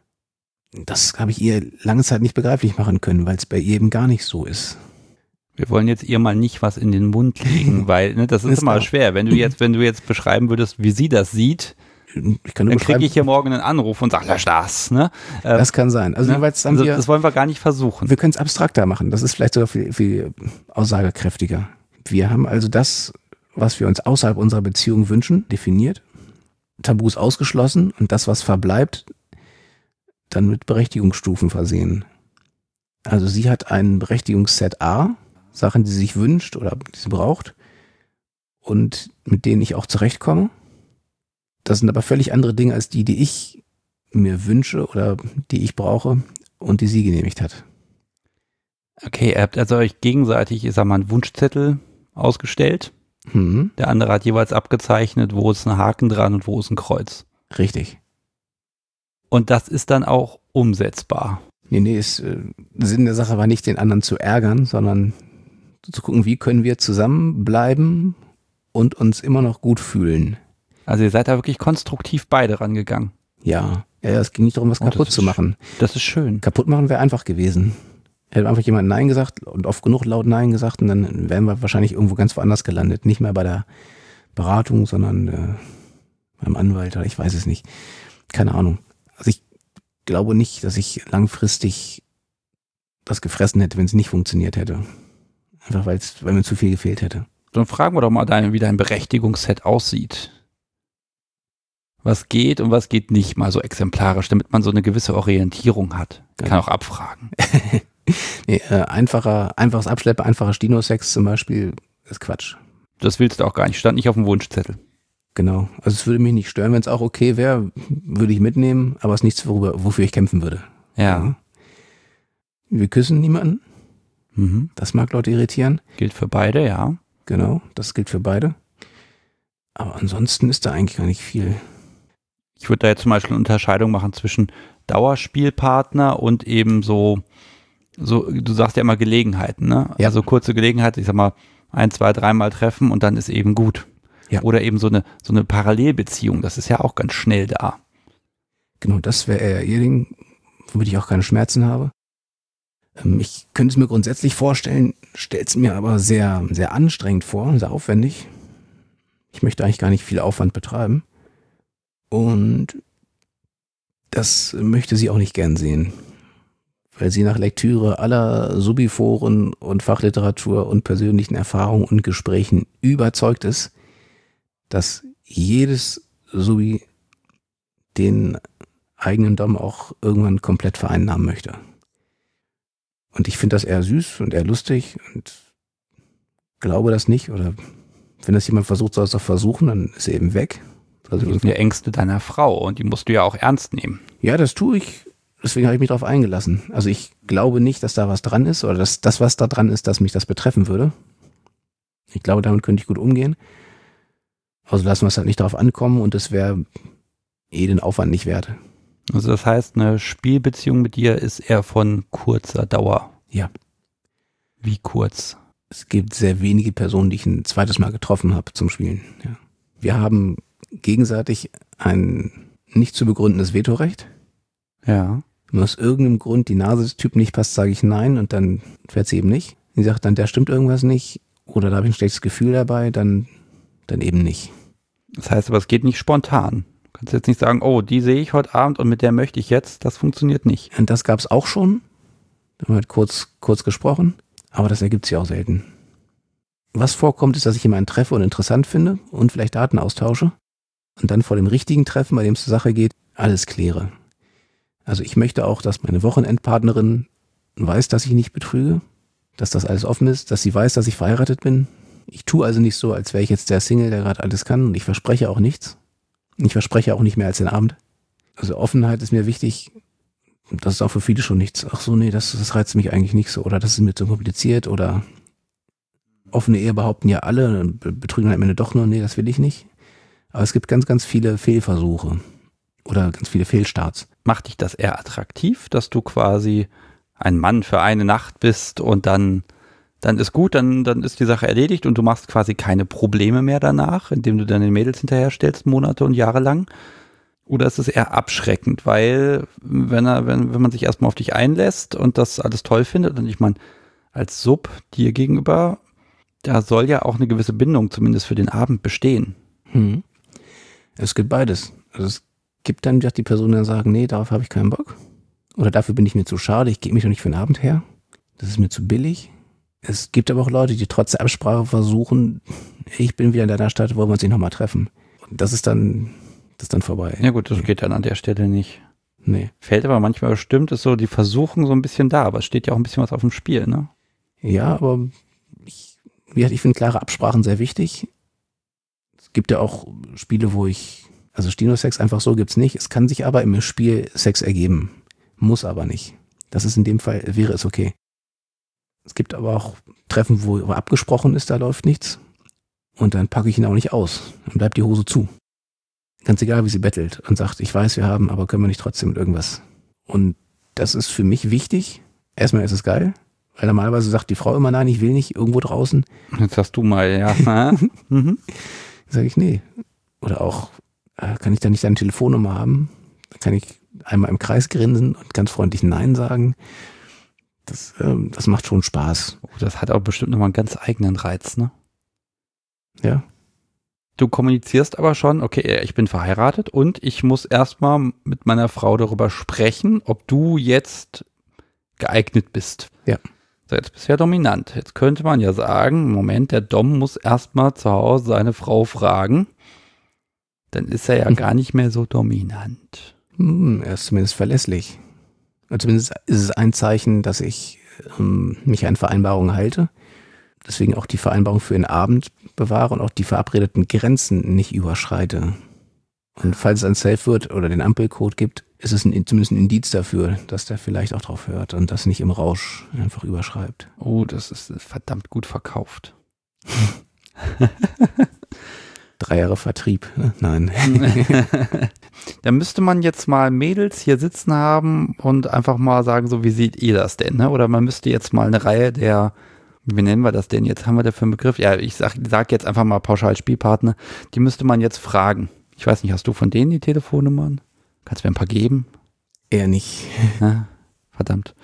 Das habe ich ihr lange Zeit nicht begreiflich machen können, weil es bei ihr eben gar nicht so ist. Wir wollen jetzt ihr mal nicht was in den Mund legen, weil das ist immer schwer. Wenn du jetzt beschreiben würdest, wie sie das sieht, dann kriege ich hier morgen einen Anruf und sage, lösch das. Ne? Das kann sein. Also jedenfalls haben das wollen wir gar nicht versuchen. Wir können es abstrakter machen. Das ist vielleicht sogar viel aussagekräftiger. Wir haben also das, was wir uns außerhalb unserer Beziehung wünschen, definiert, Tabus ausgeschlossen und das, was verbleibt, dann mit Berechtigungsstufen versehen. Also sie hat ein Berechtigungsset A, Sachen, die sie sich wünscht oder die sie braucht und mit denen ich auch zurechtkomme. Das sind aber völlig andere Dinge als die ich mir wünsche oder die ich brauche und die sie genehmigt hat. Okay, ihr habt also euch gegenseitig, ich sag mal, einen Wunschzettel ausgestellt. Mhm. Der andere hat jeweils abgezeichnet, wo ist ein Haken dran und wo ist ein Kreuz. Richtig. Und das ist dann auch umsetzbar. Nee, Sinn der Sache war nicht, den anderen zu ärgern, sondern zu gucken, wie können wir zusammenbleiben und uns immer noch gut fühlen. Also ihr seid da wirklich konstruktiv beide rangegangen. Ja, es ging nicht darum, was kaputt zu machen. Das ist schön. Kaputt machen wäre einfach gewesen. Hätte einfach jemand Nein gesagt und oft genug laut Nein gesagt und dann wären wir wahrscheinlich irgendwo ganz woanders gelandet. Nicht mehr bei der Beratung, sondern beim Anwalt oder ich weiß es nicht. Keine Ahnung. Also ich glaube nicht, dass ich langfristig das gefressen hätte, wenn es nicht funktioniert hätte. Einfach weil mir zu viel gefehlt hätte. Dann fragen wir doch mal, wie dein Berechtigungsset aussieht. Was geht und was geht nicht, mal so exemplarisch, damit man so eine gewisse Orientierung hat. Ich kann auch abfragen. Nee, einfaches Abschleppen, einfacher Stino-Sex zum Beispiel, ist Quatsch. Das willst du auch gar nicht, stand nicht auf dem Wunschzettel. Genau, also es würde mich nicht stören, wenn es auch okay wäre, würde ich mitnehmen, aber es ist nichts, wofür ich kämpfen würde. Ja. Wir küssen niemanden, das mag Leute irritieren. Gilt für beide, ja. Genau, das gilt für beide. Aber ansonsten ist da eigentlich gar nicht viel. Ich würde da jetzt zum Beispiel eine Unterscheidung machen zwischen Dauerspielpartner und eben so, du sagst ja immer Gelegenheiten, ne? Ja. Also kurze Gelegenheit, ich sag mal, 1, 2, 3 Mal treffen und dann ist eben gut. Ja. Oder eben so eine Parallelbeziehung, das ist ja auch ganz schnell da. Genau, das wäre eher ihr Ding, womit ich auch keine Schmerzen habe. Ich könnte es mir grundsätzlich vorstellen, stellt es mir aber sehr, sehr anstrengend vor, sehr aufwendig. Ich möchte eigentlich gar nicht viel Aufwand betreiben. Und das möchte sie auch nicht gern sehen, weil sie nach Lektüre aller Subiforen und Fachliteratur und persönlichen Erfahrungen und Gesprächen überzeugt ist, dass jedes Subi den eigenen Dom auch irgendwann komplett vereinnahmen möchte. Und ich finde das eher süß und eher lustig und glaube das nicht. Oder wenn das jemand versucht, soll es doch versuchen, dann ist er eben weg. Also das sind die Ängste deiner Frau und die musst du ja auch ernst nehmen. Ja, das tue ich. Deswegen habe ich mich darauf eingelassen. Also ich glaube nicht, dass da was dran ist oder dass das, was da dran ist, dass mich das betreffen würde. Ich glaube, damit könnte ich gut umgehen. Also lassen wir es halt nicht darauf ankommen und es wäre den Aufwand nicht wert. Also das heißt, eine Spielbeziehung mit dir ist eher von kurzer Dauer. Ja. Wie kurz? Es gibt sehr wenige Personen, die ich ein zweites Mal getroffen habe zum Spielen. Ja. Wir haben gegenseitig ein nicht zu begründendes Vetorecht. Ja. Wenn aus irgendeinem Grund die Nase des Typen nicht passt, sage ich nein und dann fährt sie eben nicht. Sie sagt dann, da stimmt irgendwas nicht oder da habe ich ein schlechtes Gefühl dabei, dann eben nicht. Das heißt aber, es geht nicht spontan. Du kannst jetzt nicht sagen, oh, die sehe ich heute Abend und mit der möchte ich jetzt. Das funktioniert nicht. Und das gab es auch schon. Da haben wir halt kurz gesprochen, aber das ergibt sich auch selten. Was vorkommt, ist, dass ich jemanden treffe und interessant finde und vielleicht Daten austausche und dann vor dem richtigen Treffen, bei dem es zur Sache geht, alles kläre. Also ich möchte auch, dass meine Wochenendpartnerin weiß, dass ich nicht betrüge, dass das alles offen ist, dass sie weiß, dass ich verheiratet bin. Ich tue also nicht so, als wäre ich jetzt der Single, der gerade alles kann und ich verspreche auch nichts. Ich verspreche auch nicht mehr als den Abend. Also Offenheit ist mir wichtig. Das ist auch für viele schon nichts. Ach so, nee, das reizt mich eigentlich nicht so oder das ist mir zu kompliziert oder offene Ehe behaupten ja alle, betrügen dann am Ende doch nur, nee, das will ich nicht. Aber es gibt ganz, ganz viele Fehlversuche oder ganz viele Fehlstarts. Macht dich das eher attraktiv, dass du quasi ein Mann für eine Nacht bist und dann ist gut, dann ist die Sache erledigt und du machst quasi keine Probleme mehr danach, indem du dann den Mädels hinterherstellst, Monate und Jahre lang? Oder ist es eher abschreckend, weil wenn man sich erstmal auf dich einlässt und das alles toll findet und ich meine, als Sub dir gegenüber, da soll ja auch eine gewisse Bindung zumindest für den Abend bestehen. Es gibt beides. Also es gibt dann die Personen, die dann sagen, nee, darauf habe ich keinen Bock. Oder dafür bin ich mir zu schade, ich gebe mich doch nicht für den Abend her. Das ist mir zu billig. Es gibt aber auch Leute, die trotz der Absprache versuchen, ich bin wieder in deiner Stadt, wollen wir uns nicht nochmal treffen. Und das ist dann vorbei. Ja gut, das geht dann an der Stelle nicht. Nee. Fällt aber manchmal bestimmt, ist so die Versuchung so ein bisschen da, aber es steht ja auch ein bisschen was auf dem Spiel, ne? Ja, aber ich finde klare Absprachen sehr wichtig. Es gibt ja auch Spiele, also Stino-Sex einfach so gibt's nicht. Es kann sich aber im Spiel Sex ergeben. Muss aber nicht. Das ist in dem Fall, wäre es okay. Es gibt aber auch Treffen, wo abgesprochen ist, da läuft nichts. Und dann packe ich ihn auch nicht aus. Dann bleibt die Hose zu. Ganz egal, wie sie bettelt und sagt, ich weiß, wir haben, aber können wir nicht trotzdem mit irgendwas. Und Das ist für mich wichtig. Erstmal ist es geil, weil normalerweise sagt die Frau immer, nein, ich will nicht, irgendwo draußen. Jetzt hast du mal, ja. Dann sage ich, nee. Oder auch, kann ich da nicht deine Telefonnummer haben? Dann kann ich einmal im Kreis grinsen und ganz freundlich Nein sagen. Das macht schon Spaß. Oh, das hat auch bestimmt nochmal einen ganz eigenen Reiz, ne? Ja. Du kommunizierst aber schon, okay, ich bin verheiratet und ich muss erstmal mit meiner Frau darüber sprechen, ob du jetzt geeignet bist. Ja. So, jetzt bist du ja dominant. Jetzt könnte man ja sagen, Moment, der Dom muss erstmal zu Hause seine Frau fragen. Dann ist er ja gar nicht mehr so dominant. Er ist zumindest verlässlich. Und zumindest ist es ein Zeichen, dass ich mich an Vereinbarungen halte. Deswegen auch die Vereinbarung für den Abend bewahre und auch die verabredeten Grenzen nicht überschreite. Und falls es ein Safe-Word oder den Ampelcode gibt, ist es zumindest ein Indiz dafür, dass der vielleicht auch drauf hört und das nicht im Rausch einfach überschreibt. Oh, das ist verdammt gut verkauft. 3 Jahre Vertrieb, ne? Nein. Da müsste man jetzt mal Mädels hier sitzen haben und einfach mal sagen, so wie seht ihr das denn? Ne? Oder man müsste jetzt mal eine Reihe der, wie nennen wir das denn jetzt? Haben wir dafür einen Begriff? Ja, ich sag jetzt einfach mal pauschal Spielpartner. Die müsste man jetzt fragen. Ich weiß nicht, hast du von denen die Telefonnummern? Kannst du mir ein paar geben? Eher nicht. Ja, verdammt.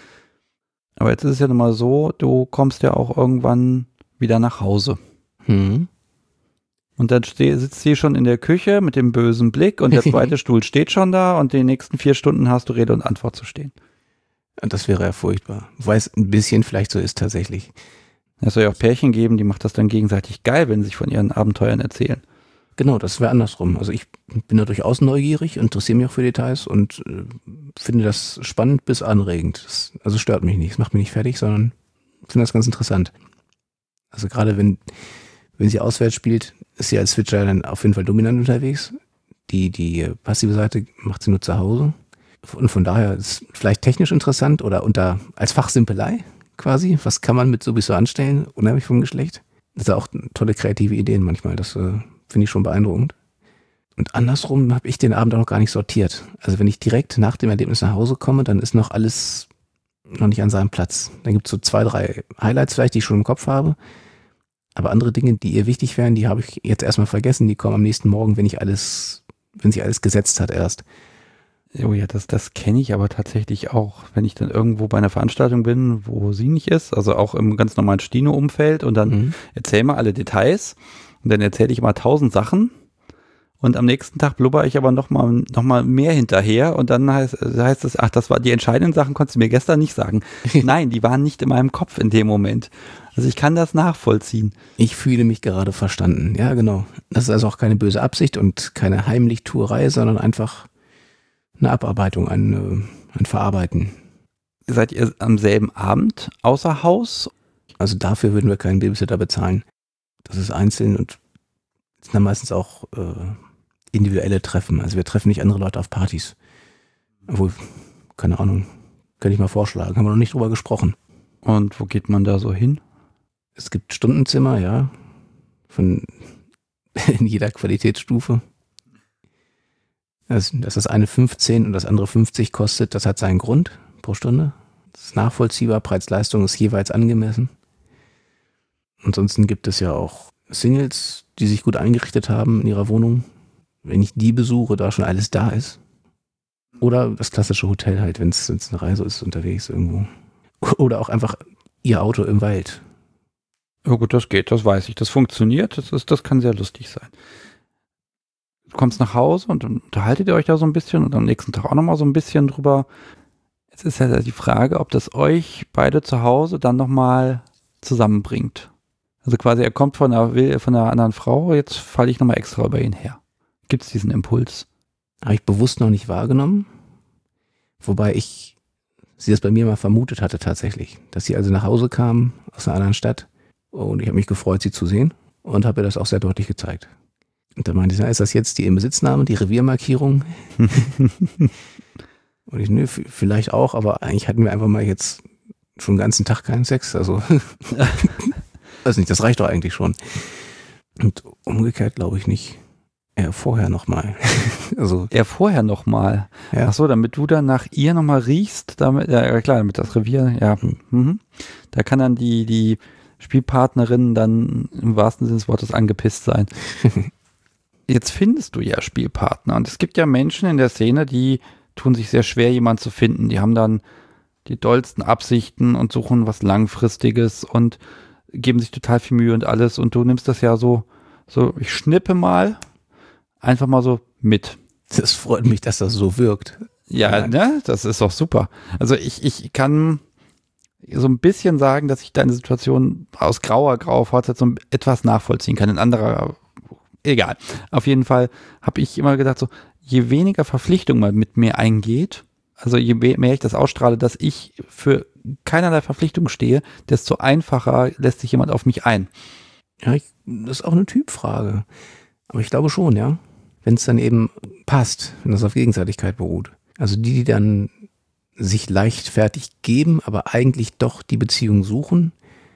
Aber jetzt ist es ja nun mal so, du kommst ja auch irgendwann wieder nach Hause. Hm. Und dann sitzt sie schon in der Küche mit dem bösen Blick und der zweite Stuhl steht schon da und die nächsten 4 Stunden hast du Rede und Antwort zu stehen. Das wäre ja furchtbar. Wobei es ein bisschen vielleicht so ist tatsächlich. Es soll ja auch Pärchen geben, die macht das dann gegenseitig geil, wenn sie sich von ihren Abenteuern erzählen. Genau, das wäre andersrum. Also ich bin da durchaus neugierig, interessiere mich auch für Details und finde das spannend bis anregend. Also stört mich nicht, es macht mich nicht fertig, sondern finde das ganz interessant. Also gerade wenn sie auswärts spielt, ist sie als Switcher dann auf jeden Fall dominant unterwegs. Die passive Seite macht sie nur zu Hause. Und von daher ist es vielleicht technisch interessant oder als Fachsimpelei quasi. Was kann man mit sowieso anstellen, unheimlich vom Geschlecht? Das sind auch tolle kreative Ideen manchmal. Das finde ich schon beeindruckend. Und andersrum habe ich den Abend auch noch gar nicht sortiert. Also wenn ich direkt nach dem Erlebnis nach Hause komme, dann ist noch alles noch nicht an seinem Platz. Dann gibt es so 2, 3 Highlights vielleicht, die ich schon im Kopf habe. Aber andere Dinge, die ihr wichtig wären, die habe ich jetzt erstmal vergessen. Die kommen am nächsten Morgen, wenn sich alles gesetzt hat erst. Oh ja, das kenne ich aber tatsächlich auch, wenn ich dann irgendwo bei einer Veranstaltung bin, wo sie nicht ist, also auch im ganz normalen Stino-Umfeld und dann erzähl mal alle Details und dann erzähle ich mal 1000 Sachen und am nächsten Tag blubber ich aber noch mal mehr hinterher und dann heißt es, ach, das war die entscheidenden Sachen, konntest du mir gestern nicht sagen. Nein, die waren nicht in meinem Kopf in dem Moment. Also ich kann das nachvollziehen. Ich fühle mich gerade verstanden. Ja, genau. Das ist also auch keine böse Absicht und keine Heimlichtuerei, sondern einfach eine Abarbeitung, ein Verarbeiten. Seid ihr am selben Abend außer Haus? Also dafür würden wir keinen Babysitter bezahlen. Das ist einzeln und sind dann meistens auch individuelle Treffen. Also wir treffen nicht andere Leute auf Partys. Obwohl, keine Ahnung, könnte ich mal vorschlagen. Haben wir noch nicht drüber gesprochen. Und wo geht man da so hin? Es gibt Stundenzimmer, ja, von in jeder Qualitätsstufe. Dass das eine 15 und das andere 50 kostet, das hat seinen Grund pro Stunde. Das ist nachvollziehbar, Preis-Leistung ist jeweils angemessen. Ansonsten gibt es ja auch Singles, die sich gut eingerichtet haben in ihrer Wohnung. Wenn ich die besuche, da schon alles da ist. Oder das klassische Hotel halt, wenn es eine Reise ist, unterwegs irgendwo. Oder auch einfach ihr Auto im Wald. Ja gut, das geht, das weiß ich. Das funktioniert, das kann sehr lustig sein. Du kommst nach Hause und dann unterhaltet ihr euch da so ein bisschen und am nächsten Tag auch nochmal so ein bisschen drüber. Jetzt ist ja die Frage, ob das euch beide zu Hause dann nochmal zusammenbringt. Also quasi, er kommt von einer anderen Frau, jetzt falle ich nochmal extra über ihn her. Gibt es diesen Impuls? Habe ich bewusst noch nicht wahrgenommen. Wobei sie das bei mir mal vermutet hatte tatsächlich. Dass sie also nach Hause kam aus einer anderen Stadt und ich habe mich gefreut, sie zu sehen und habe ihr das auch sehr deutlich gezeigt. Und da meinte ich, ist das jetzt die Inbesitznahme, die Reviermarkierung? Und ich, nö, vielleicht auch, aber eigentlich hatten wir einfach mal jetzt schon den ganzen Tag keinen Sex. Also, weiß nicht, das reicht doch eigentlich schon. Und umgekehrt glaube ich nicht. Vorher nochmal. Also, Vorher nochmal. ja. Ach so, damit du dann nach ihr nochmal riechst, damit, ja klar, damit das Revier, ja. Mhm. Da kann dann die Spielpartnerin dann im wahrsten Sinne des Wortes angepisst sein. Jetzt findest du ja Spielpartner und es gibt ja Menschen in der Szene, die tun sich sehr schwer, jemanden zu finden. Die haben dann die dollsten Absichten und suchen was Langfristiges und geben sich total viel Mühe und alles und du nimmst das ja so ich schnippe mal, einfach mal so mit. Das freut mich, dass das so wirkt. Ja, ne? Das ist doch super. Also ich kann so ein bisschen sagen, dass ich deine Situation aus grauer Vorzeit so etwas nachvollziehen kann. In anderer, egal. Auf jeden Fall habe ich immer gedacht, so je weniger Verpflichtung man mit mir eingeht, also je mehr ich das ausstrahle, dass ich für keinerlei Verpflichtung stehe, desto einfacher lässt sich jemand auf mich ein. Ja, das ist auch eine Typfrage. Aber ich glaube schon, ja. Wenn es dann eben passt, wenn das auf Gegenseitigkeit beruht. Also die dann sich leichtfertig geben, aber eigentlich doch die Beziehung suchen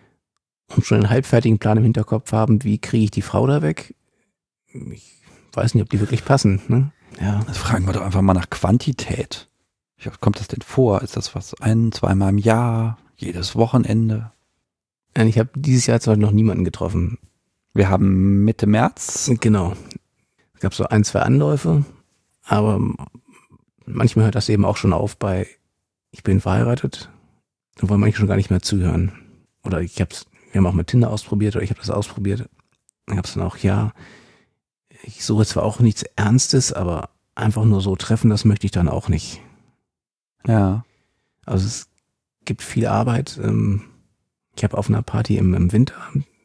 und schon einen halbfertigen Plan im Hinterkopf haben, wie kriege ich die Frau da weg? Ich weiß nicht, ob die wirklich passen. Ne? Ja. Das fragen wir doch einfach mal nach Quantität. Wie oft kommt das denn vor? Ist das was 1-2 Mal im Jahr? Jedes Wochenende? Ich habe dieses Jahr zwar noch niemanden getroffen. Wir haben Mitte März. Genau. Es gab so 1-2 Anläufe, aber manchmal hört das eben auch schon auf bei ich bin verheiratet. Da wollen manche schon gar nicht mehr zuhören. Oder wir haben auch mit Tinder ausprobiert oder ich habe das ausprobiert. Dann gab es dann auch, ja, ich suche zwar auch nichts Ernstes, aber einfach nur so treffen, das möchte ich dann auch nicht. Ja. Also es gibt viel Arbeit. Ich habe auf einer Party im Winter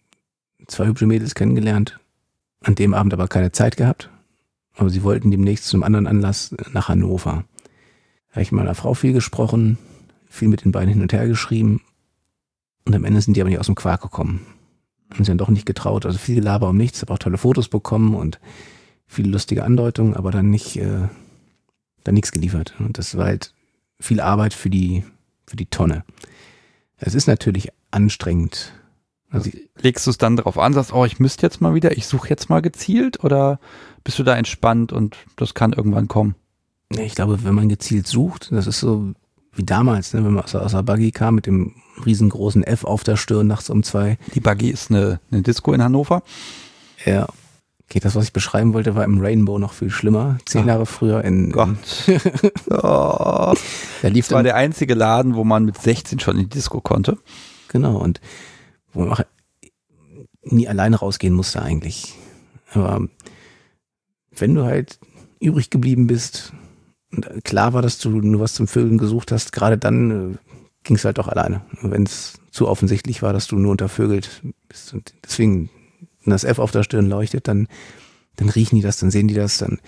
2 hübsche Mädels kennengelernt, an dem Abend aber keine Zeit gehabt. Aber sie wollten demnächst zu einem anderen Anlass nach Hannover. Da habe ich mit meiner Frau viel gesprochen, viel mit den beiden hin und her geschrieben und am Ende sind die aber nicht aus dem Quark gekommen. Haben sie dann doch nicht getraut. Also viel Gelaber um nichts, habe auch tolle Fotos bekommen und viele lustige Andeutungen, aber dann nichts geliefert. Und das war halt viel Arbeit für die Tonne. Es ist natürlich anstrengend. Also legst du es dann darauf an, sagst, ich müsste jetzt mal wieder, ich suche jetzt mal gezielt oder bist du da entspannt und das kann irgendwann kommen? Ja, ich glaube, wenn man gezielt sucht, das ist so wie damals, ne, wenn man aus der Buggy kam mit dem riesengroßen F auf der Stirn nachts um 2. Die Buggy ist eine Disco in Hannover. Ja. Okay, das, was ich beschreiben wollte, war im Rainbow noch viel schlimmer. 10 Jahre früher in Gott. Da lief war der einzige Laden, wo man mit 16 schon in die Disco konnte. Genau, und wo man auch nie alleine rausgehen musste eigentlich. Aber wenn du halt übrig geblieben bist und klar war, dass du nur was zum Vögeln gesucht hast, gerade dann ging es halt auch alleine. Wenn es zu offensichtlich war, dass du nur untervögelt bist und deswegen, wenn das F auf der Stirn leuchtet, dann riechen die das, dann sehen die das, dann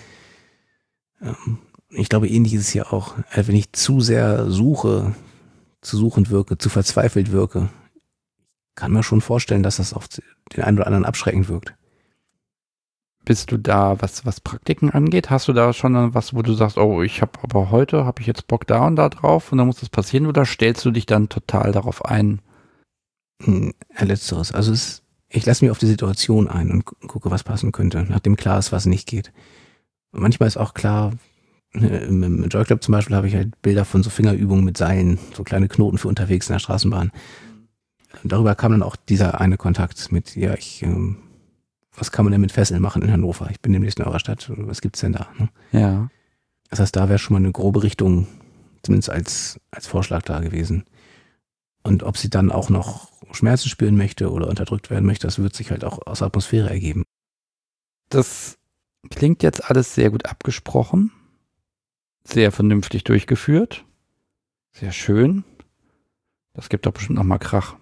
ich glaube, ähnlich ist es hier auch. Wenn ich zu sehr zu suchend wirke, zu verzweifelt wirke, kann man schon vorstellen, dass das auf den einen oder anderen abschreckend wirkt. Bist du da, was Praktiken angeht, hast du da schon was, wo du sagst, heute habe ich jetzt Bock da und da drauf und dann muss das passieren, oder stellst du dich dann total darauf ein? Letzteres. Also ich lasse mich auf die Situation ein und gucke, was passen könnte, nachdem klar ist, was nicht geht. Und manchmal ist auch klar, im Joy Club zum Beispiel habe ich halt Bilder von so Fingerübungen mit Seilen, so kleine Knoten für unterwegs in der Straßenbahn. Und darüber kam dann auch dieser eine Kontakt mit, was kann man denn mit Fesseln machen in Hannover? Ich bin demnächst in eurer Stadt, was gibt's denn da? Ne? Ja. Das heißt, da wäre schon mal eine grobe Richtung, zumindest als Vorschlag da gewesen. Und ob sie dann auch noch Schmerzen spüren möchte oder unterdrückt werden möchte, das wird sich halt auch aus der Atmosphäre ergeben. Das klingt jetzt alles sehr gut abgesprochen, sehr vernünftig durchgeführt, sehr schön. Das gibt doch bestimmt nochmal Krach.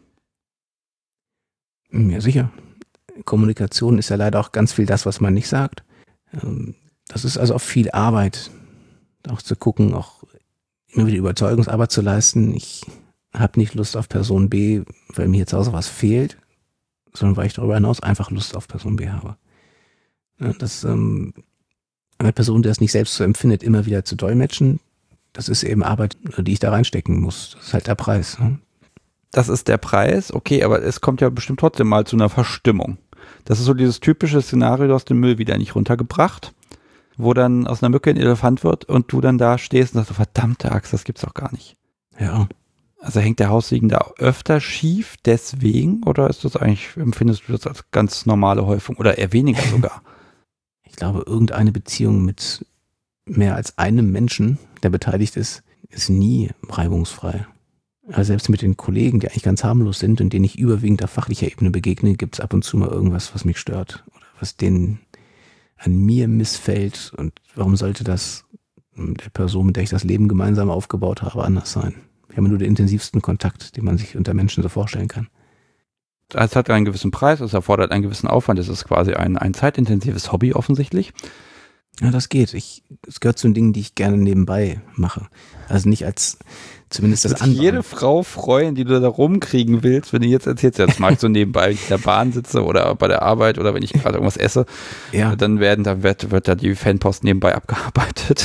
Ja, sicher. Kommunikation ist ja leider auch ganz viel das, was man nicht sagt. Das ist also auch viel Arbeit, auch zu gucken, auch immer wieder Überzeugungsarbeit zu leisten. Ich habe nicht Lust auf Person B, weil mir jetzt zu Hause was fehlt, sondern weil ich darüber hinaus einfach Lust auf Person B habe. Das eine Person, die das nicht selbst so empfindet, immer wieder zu dolmetschen, das ist eben Arbeit, die ich da reinstecken muss. Das ist halt der Preis. Ne? Das ist der Preis, okay, aber es kommt ja bestimmt trotzdem mal zu einer Verstimmung. Das ist so dieses typische Szenario, du hast den Müll wieder nicht runtergebracht, wo dann aus einer Mücke ein Elefant wird und du dann da stehst und sagst, verdammte Axt, das gibt's doch gar nicht. Ja. Also hängt der Haussegen da öfter schief deswegen oder ist das eigentlich, empfindest du das als ganz normale Häufung oder eher weniger sogar? Ich glaube, irgendeine Beziehung mit mehr als einem Menschen, der beteiligt ist, ist nie reibungsfrei. Also selbst mit den Kollegen, die eigentlich ganz harmlos sind und denen ich überwiegend auf fachlicher Ebene begegne, gibt es ab und zu mal irgendwas, was mich stört oder was denen an mir missfällt. Und warum sollte das der Person, mit der ich das Leben gemeinsam aufgebaut habe, anders sein? Wir haben nur den intensivsten Kontakt, den man sich unter Menschen so vorstellen kann. Es hat einen gewissen Preis, es erfordert einen gewissen Aufwand, es ist quasi ein zeitintensives Hobby offensichtlich. Ja, das geht. Es gehört zu den Dingen, die ich gerne nebenbei mache. Also nicht als zumindest das andere. Jede Frau freuen, die du da rumkriegen willst, wenn du jetzt erzählst, das mache ich so nebenbei, wenn ich in der Bahn sitze oder bei der Arbeit oder wenn ich gerade irgendwas esse, ja. Dann wird da die Fanpost nebenbei abgearbeitet.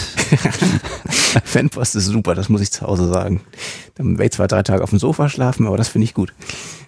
Fanpost ist super, das muss ich zu Hause sagen. Dann werde ich zwar 3 Tage auf dem Sofa schlafen, aber das finde ich gut.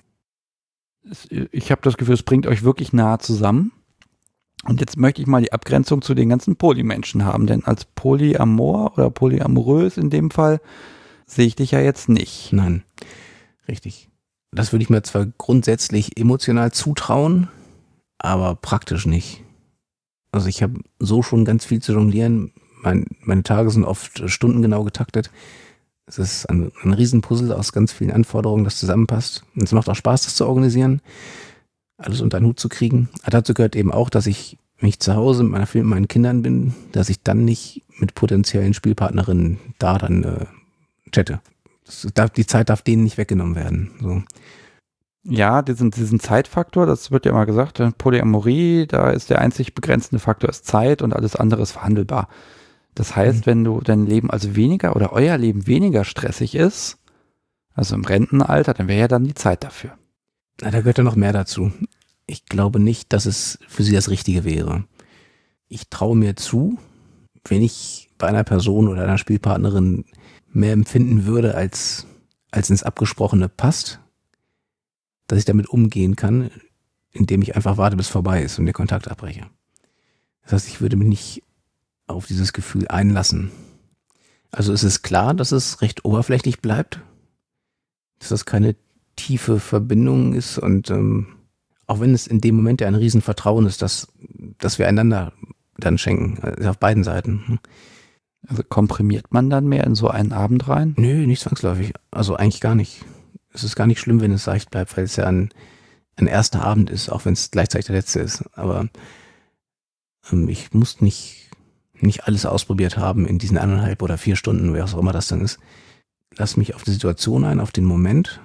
Ich habe das Gefühl, es bringt euch wirklich nah zusammen. Und jetzt möchte ich mal die Abgrenzung zu den ganzen Polymenschen haben, denn als Polyamor oder polyamorös in dem Fall sehe ich dich ja jetzt nicht. Nein, richtig. Das würde ich mir zwar grundsätzlich emotional zutrauen, aber praktisch nicht. Also ich habe so schon ganz viel zu jonglieren. Meine Tage sind oft stundengenau getaktet. Es ist ein Riesenpuzzle aus ganz vielen Anforderungen, das zusammenpasst. Und es macht auch Spaß, das zu organisieren, alles unter den Hut zu kriegen. Aber dazu gehört eben auch, dass ich, wenn ich zu Hause mit meinen Kindern bin, dass ich dann nicht mit potenziellen Spielpartnerinnen da dann chatte. Die Zeit darf denen nicht weggenommen werden. So. Ja, diesen Zeitfaktor, das wird ja immer gesagt, Polyamorie, da ist der einzig begrenzende Faktor ist Zeit und alles andere ist verhandelbar. Das heißt, wenn du dein Leben also weniger oder euer Leben weniger stressig ist, also im Rentenalter, dann wäre ja dann die Zeit dafür. Na, da gehört ja noch mehr dazu. Ich glaube nicht, dass es für sie das Richtige wäre. Ich traue mir zu, wenn ich bei einer Person oder einer Spielpartnerin mehr empfinden würde, als ins Abgesprochene passt, dass ich damit umgehen kann, indem ich einfach warte, bis es vorbei ist und den Kontakt abbreche. Das heißt, ich würde mich nicht auf dieses Gefühl einlassen. Also es ist klar, dass es recht oberflächlich bleibt, dass das keine tiefe Verbindung ist und auch wenn es in dem Moment ja ein Riesenvertrauen ist, dass wir einander dann schenken, also auf beiden Seiten. Also komprimiert man dann mehr in so einen Abend rein? Nö, nicht zwangsläufig. Also eigentlich gar nicht. Es ist gar nicht schlimm, wenn es seicht bleibt, weil es ja ein erster Abend ist, auch wenn es gleichzeitig der letzte ist. Aber ich muss nicht alles ausprobiert haben in diesen 1,5 oder 4 Stunden, wer auch immer das dann ist. Lass mich auf die Situation ein, auf den Moment.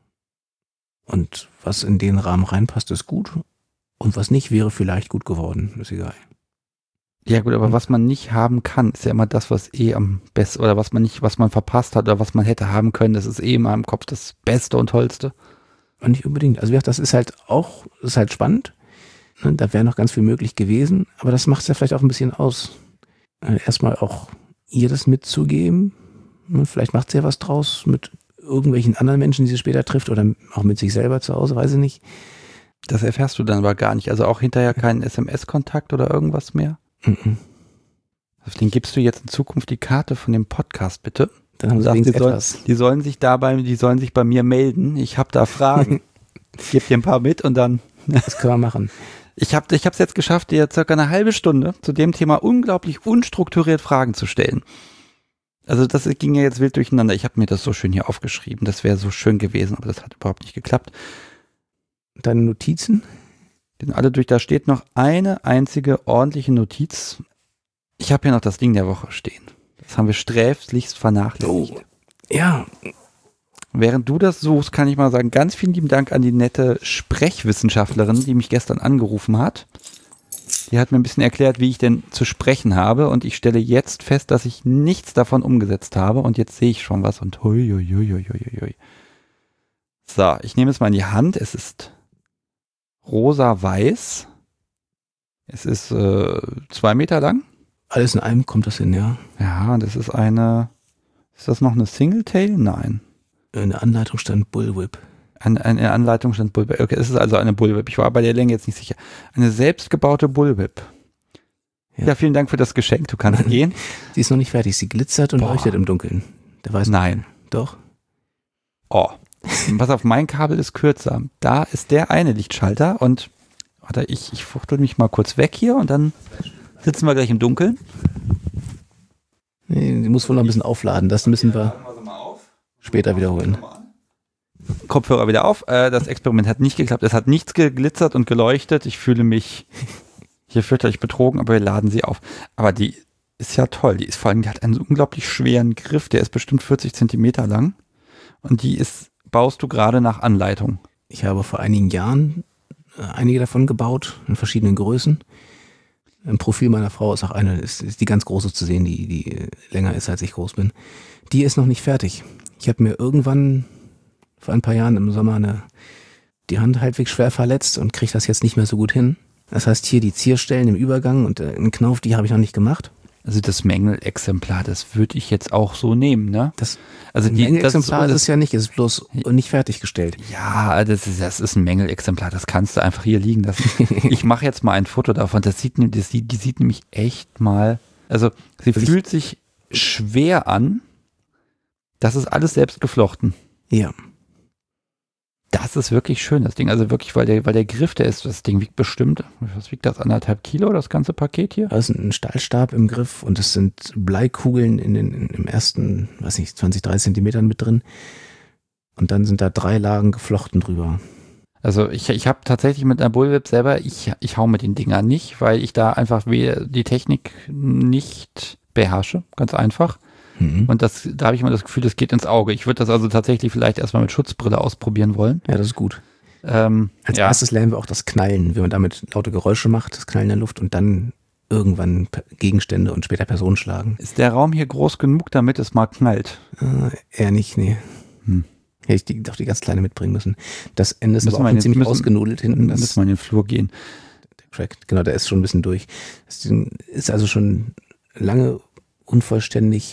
Und was in den Rahmen reinpasst, ist gut. Und was nicht, wäre vielleicht gut geworden. Ist egal. Ja gut, aber was man nicht haben kann, ist ja immer das, was am besten, oder was man verpasst hat oder was man hätte haben können, das ist immer im Kopf das Beste und Tollste. Und nicht unbedingt. Also das ist halt spannend. Da wäre noch ganz viel möglich gewesen, aber das macht es ja vielleicht auch ein bisschen aus. Erstmal auch ihr das mitzugeben. Vielleicht macht sie ja was draus mit irgendwelchen anderen Menschen, die sie später trifft oder auch mit sich selber zu Hause, weiß ich nicht. Das erfährst du dann aber gar nicht. Also auch hinterher keinen SMS-Kontakt oder irgendwas mehr? Mhm. Auf den gibst du jetzt in Zukunft die Karte von dem Podcast, bitte. Dann haben sie etwas. Die sollen sich bei mir melden. Ich habe da Fragen. Ich gebe dir ein paar mit und dann. Das können wir machen. Ich habe es jetzt geschafft, dir circa eine halbe Stunde zu dem Thema unglaublich unstrukturiert Fragen zu stellen. Also das ging ja jetzt wild durcheinander. Ich habe mir das so schön hier aufgeschrieben. Das wäre so schön gewesen, aber das hat überhaupt nicht geklappt. Deine Notizen? Die sind alle durch. Da steht noch eine einzige ordentliche Notiz. Ich habe hier noch das Ding der Woche stehen. Das haben wir sträflichst vernachlässigt. Oh, ja. Während du das suchst, kann ich mal sagen, ganz vielen lieben Dank an die nette Sprechwissenschaftlerin, die mich gestern angerufen hat. Die hat mir ein bisschen erklärt, wie ich denn zu sprechen habe und ich stelle jetzt fest, dass ich nichts davon umgesetzt habe und jetzt sehe ich schon was und hui. So, ich nehme es mal in die Hand. Es ist rosa-weiß. Es ist 2 Meter lang. Alles in einem kommt das hin, ja. Ja, das ist ist das noch eine Singletail? Nein. In der Anleitung stand Bullwhip. An der Anleitung stand Bullwhip. Okay, es ist also eine Bullwhip. Ich war bei der Länge jetzt nicht sicher. Eine selbstgebaute Bullwhip. Ja, vielen Dank für das Geschenk. Du kannst gehen. Sie ist noch nicht fertig. Sie glitzert und leuchtet im Dunkeln. Der weiß Nein. Doch. Oh. Pass auf, mein Kabel ist kürzer. Da ist der eine Lichtschalter und warte, ich fuchtel mich mal kurz weg hier und dann sitzen wir gleich im Dunkeln. Nee, die muss wohl noch ein bisschen aufladen. Das müssen wir später wiederholen. Kopfhörer wieder auf. Das Experiment hat nicht geklappt. Es hat nichts geglitzert und geleuchtet. Ich fühle mich hier fürchterlich betrogen, aber wir laden sie auf. Aber die ist ja toll. Die hat einen unglaublich schweren Griff. Der ist bestimmt 40 Zentimeter lang. Und baust du gerade nach Anleitung. Ich habe vor einigen Jahren einige davon gebaut, in verschiedenen Größen. Im Profil meiner Frau ist auch ist die ganz große zu sehen, die länger ist, als ich groß bin. Die ist noch nicht fertig. Ich habe mir irgendwann vor ein paar Jahren im Sommer die Hand halbwegs schwer verletzt und kriege das jetzt nicht mehr so gut hin. Das heißt, hier die Zierstellen im Übergang und einen Knauf, die habe ich noch nicht gemacht. Also das Mängelexemplar, das würde ich jetzt auch so nehmen, ne? Das Mängelexemplar ist es ja nicht, es ist bloß nicht fertiggestellt. Ja, das ist ein Mängelexemplar, das kannst du einfach hier liegen lassen. Ich mache jetzt mal ein Foto davon, die sieht nämlich echt mal, also sie fühlt sich schwer an, das ist alles selbst geflochten. Ja. Das ist wirklich schön, das Ding. Also wirklich, weil der Griff, das Ding wiegt bestimmt, was wiegt das, 1,5 Kilo, das ganze Paket hier? Da ist ein Stahlstab im Griff und es sind Bleikugeln im ersten, 20, 30 Zentimetern mit drin. Und dann sind da 3 Lagen geflochten drüber. Also ich habe tatsächlich mit einer Bullwhip selber, ich hau mit den Dingern nicht, weil ich da einfach die Technik nicht beherrsche, ganz einfach. Und da habe ich immer das Gefühl, das geht ins Auge. Ich würde das also tatsächlich vielleicht erstmal mit Schutzbrille ausprobieren wollen. Ja, das ist gut. Als erstes lernen wir auch das Knallen, wie man damit laute Geräusche macht, das Knallen in der Luft und dann irgendwann Gegenstände und später Personen schlagen. Ist der Raum hier groß genug, damit es mal knallt? Eher nicht, nee. Hätte ich doch die ganz kleine mitbringen müssen. Das Ende ist aber auch ziemlich ausgenudelt hinten. Müssen wir in den Flur gehen. Der Crack, genau, der ist schon ein bisschen durch. Das ist also schon lange unvollständig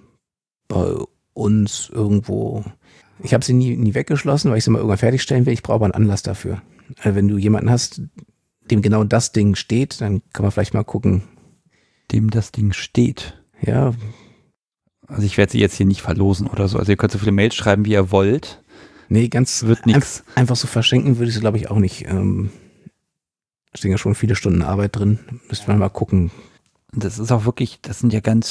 bei uns irgendwo. Ich habe sie nie weggeschlossen, weil ich sie mal irgendwann fertigstellen will. Ich brauche aber einen Anlass dafür. Also wenn du jemanden hast, dem genau das Ding steht, dann kann man vielleicht mal gucken. Dem das Ding steht? Ja. Also ich werde sie jetzt hier nicht verlosen oder so. Also ihr könnt so viele Mails schreiben, wie ihr wollt. Nee, wird nichts. Einfach so verschenken würde ich sie, glaube ich, auch nicht. Da stehen ja schon viele Stunden Arbeit drin. Müsste man mal gucken. Das ist auch wirklich, das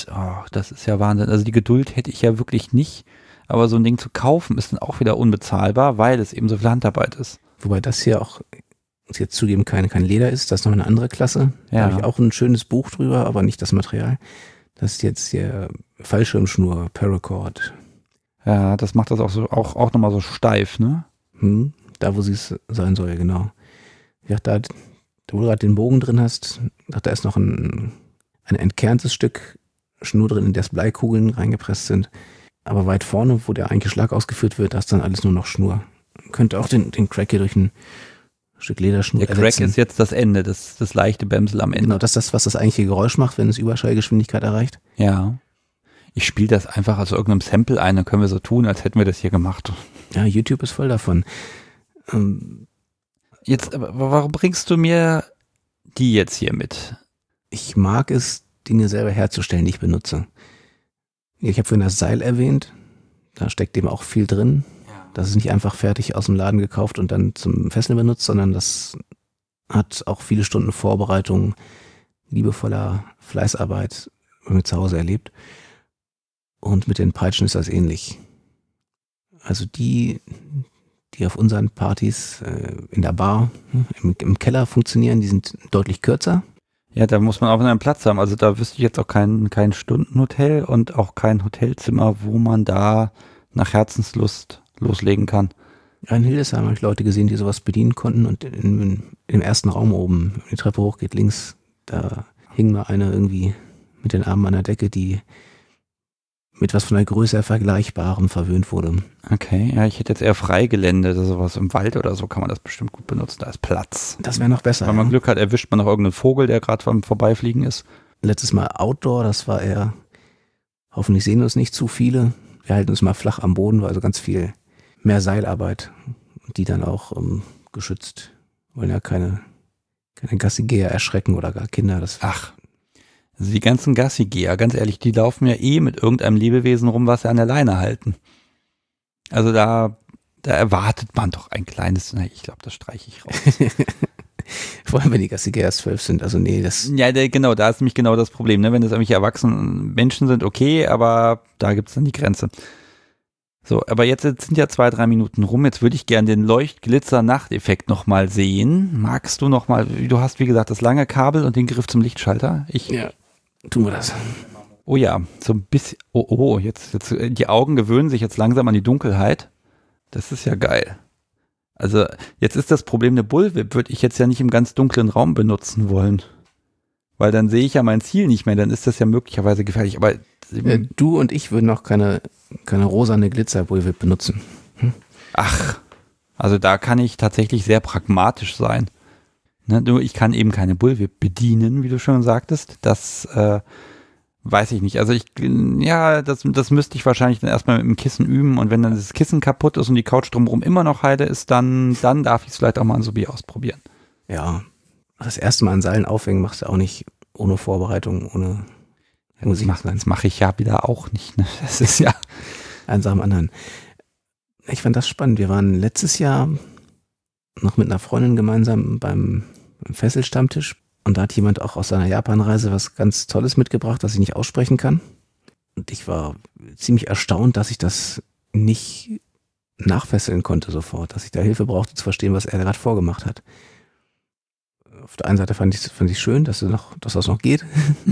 ist ja Wahnsinn. Also die Geduld hätte ich ja wirklich nicht. Aber so ein Ding zu kaufen ist dann auch wieder unbezahlbar, weil es eben so viel Handarbeit ist. Wobei das hier auch, muss ich jetzt zugeben, kein Leder ist. Das ist noch eine andere Klasse. Ja. Da habe ich auch ein schönes Buch drüber, aber nicht das Material. Das ist jetzt hier Fallschirmschnur, Paracord. Ja, das macht das auch nochmal so steif, ne? Da, wo sie es sein soll, genau. Ja, da wo du gerade den Bogen drin hast, da ist noch ein entkerntes Stück Schnur drin, in das Bleikugeln reingepresst sind. Aber weit vorne, wo der eigentliche Schlag ausgeführt wird, da ist dann alles nur noch Schnur. Man könnte auch den Crack hier durch ein Stück Lederschnur ersetzen. Der Crack ist jetzt das Ende, das leichte Bämsel am Ende. Genau, das ist das, was das eigentliche Geräusch macht, wenn es Überschallgeschwindigkeit erreicht. Ja. Ich spiele das einfach aus irgendeinem Sample ein, dann können wir so tun, als hätten wir das hier gemacht. Ja, YouTube ist voll davon. Jetzt, aber warum bringst du mir die jetzt hier mit? Ich mag es, Dinge selber herzustellen, die ich benutze. Ich habe vorhin das Seil erwähnt. Da steckt eben auch viel drin. Ja. Das ist nicht einfach fertig aus dem Laden gekauft und dann zum Fesseln benutzt, sondern das hat auch viele Stunden Vorbereitung, liebevoller Fleißarbeit mit zu Hause erlebt. Und mit den Peitschen ist das ähnlich. Also die auf unseren Partys in der Bar im Keller funktionieren, die sind deutlich kürzer. Ja, da muss man auch einen Platz haben. Also da wüsste ich jetzt auch kein Stundenhotel und auch kein Hotelzimmer, wo man da nach Herzenslust loslegen kann. Ja, in Hildesheim habe ich Leute gesehen, die sowas bedienen konnten und im ersten Raum oben, wenn die Treppe hochgeht, links, da hing mal eine irgendwie mit den Armen an der Decke, die mit was von der Größe Vergleichbarem verwöhnt wurde. Okay, ja, ich hätte jetzt eher Freigelände, sowas im Wald oder so kann man das bestimmt gut benutzen, da ist Platz. Das wäre noch besser. Wenn man Glück hat, erwischt man noch irgendeinen Vogel, der gerade beim Vorbeifliegen ist. Letztes Mal Outdoor, das war eher, hoffentlich sehen uns nicht zu viele. Wir halten uns mal flach am Boden, war also ganz viel mehr Seilarbeit. Die dann auch geschützt. Wollen ja keine Gassigeher erschrecken oder gar Kinder. Ach, also die ganzen Gassigeher, ganz ehrlich, die laufen ja mit irgendeinem Lebewesen rum, was sie an der Leine halten. Also da erwartet man doch ein kleines, ich glaube, das streiche ich raus. Vor allem, wenn die Gassigeher 12 sind, also nee, das... Ja, genau, da ist nämlich genau das Problem, ne? Wenn das irgendwelche erwachsenen Menschen sind, okay, aber da gibt es dann die Grenze. So, aber jetzt sind ja 2-3 Minuten rum, jetzt würde ich gerne den Leucht-Glitzer-Nachteffekt nochmal sehen. Magst du nochmal, du hast wie gesagt das lange Kabel und den Griff zum Lichtschalter. Ja, tun wir das. Oh ja, so ein bisschen, jetzt die Augen gewöhnen sich jetzt langsam an die Dunkelheit. Das ist ja geil. Also jetzt ist das Problem, eine Bullwhip würde ich jetzt ja nicht im ganz dunklen Raum benutzen wollen. Weil dann sehe ich ja mein Ziel nicht mehr, dann ist das ja möglicherweise gefährlich. Aber du und ich würden auch keine rosane Glitzer-Bullwhip benutzen. Ach, also da kann ich tatsächlich sehr pragmatisch sein. Ne, nur ich kann eben keine Bullwhip bedienen, wie du schon sagtest. Das weiß ich nicht. Also das müsste ich wahrscheinlich dann erstmal mit dem Kissen üben und wenn dann das Kissen kaputt ist und die Couch drumherum immer noch heile ist, dann darf ich es vielleicht auch mal an Sobi ausprobieren. Ja, das erste Mal an Seilen aufhängen machst du auch nicht ohne Vorbereitung, ohne Musik. Das mache ich ja wieder auch nicht. Ne? Das ist ja eins am anderen. Ich fand das spannend. Wir waren letztes Jahr noch mit einer Freundin gemeinsam beim Fesselstammtisch. Und da hat jemand auch aus seiner Japanreise was ganz Tolles mitgebracht, das ich nicht aussprechen kann. Und ich war ziemlich erstaunt, dass ich das nicht nachfesseln konnte sofort, dass ich da Hilfe brauchte zu verstehen, was er gerade vorgemacht hat. Auf der einen Seite fand ich schön, dass das noch geht.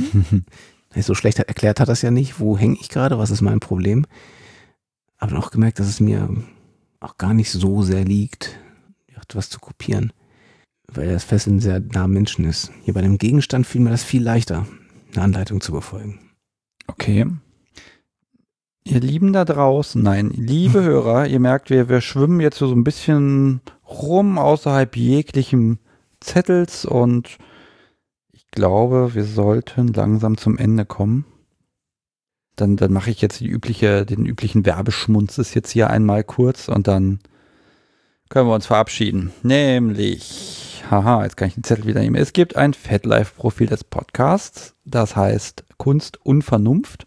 So schlecht erklärt hat das ja nicht. Wo hänge ich gerade? Was ist mein Problem? Aber dann auch gemerkt, dass es mir auch gar nicht so sehr liegt, was zu kopieren. Weil das Fesseln sehr nah am Menschen ist. Hier bei dem Gegenstand fiel mir das viel leichter, eine Anleitung zu befolgen. Okay. Ihr Lieben da draußen, liebe Hörer, ihr merkt, wir schwimmen jetzt so ein bisschen rum außerhalb jeglichem Zettels und ich glaube, wir sollten langsam zum Ende kommen. Dann mache ich jetzt den üblichen Werbeschmunzes jetzt hier einmal kurz und dann können wir uns verabschieden. Nämlich, jetzt kann ich den Zettel wieder nehmen. Es gibt ein FatLife-Profil des Podcasts, das heißt Kunst und Vernunft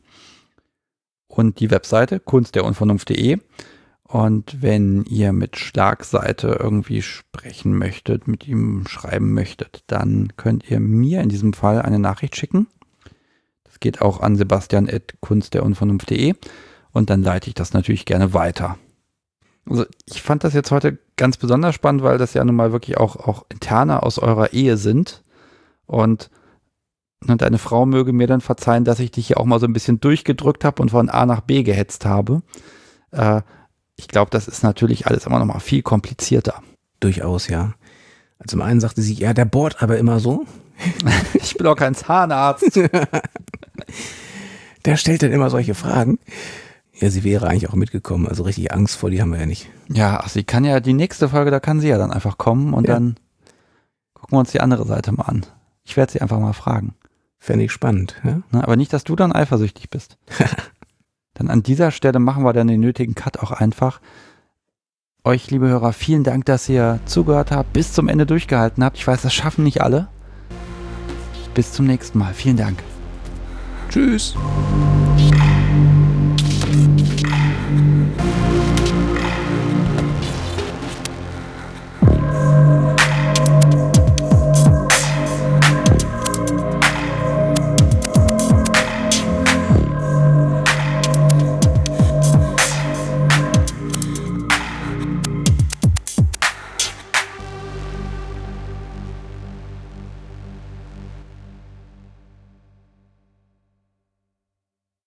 und die Webseite kunstderunvernunft.de. Und wenn ihr mit Schlagseite irgendwie sprechen möchtet, mit ihm schreiben möchtet, dann könnt ihr mir in diesem Fall eine Nachricht schicken. Das geht auch an sebastian@kunstderunvernunft.de und dann leite ich das natürlich gerne weiter. Also ich fand das jetzt heute ganz besonders spannend, weil das ja nun mal wirklich auch Interne aus eurer Ehe sind. Und deine Frau möge mir dann verzeihen, dass ich dich hier auch mal so ein bisschen durchgedrückt habe und von A nach B gehetzt habe. Ich glaube, das ist natürlich alles immer noch mal viel komplizierter. Durchaus, ja. Also zum einen sagte sie, ja, der bohrt aber immer so. Ich bin auch kein Zahnarzt. Der stellt dann immer solche Fragen. Ja, sie wäre eigentlich auch mitgekommen. Also richtig Angst vor die haben wir ja nicht. Ja, ach, sie kann ja die nächste Folge, da kann sie ja dann einfach kommen und dann gucken wir uns die andere Seite mal an. Ich werde sie einfach mal fragen. Fände ich spannend, ja? Aber nicht, dass du dann eifersüchtig bist. Dann an dieser Stelle machen wir dann den nötigen Cut auch einfach. Euch, liebe Hörer, vielen Dank, dass ihr zugehört habt, bis zum Ende durchgehalten habt. Ich weiß, das schaffen nicht alle. Bis zum nächsten Mal. Vielen Dank. Tschüss.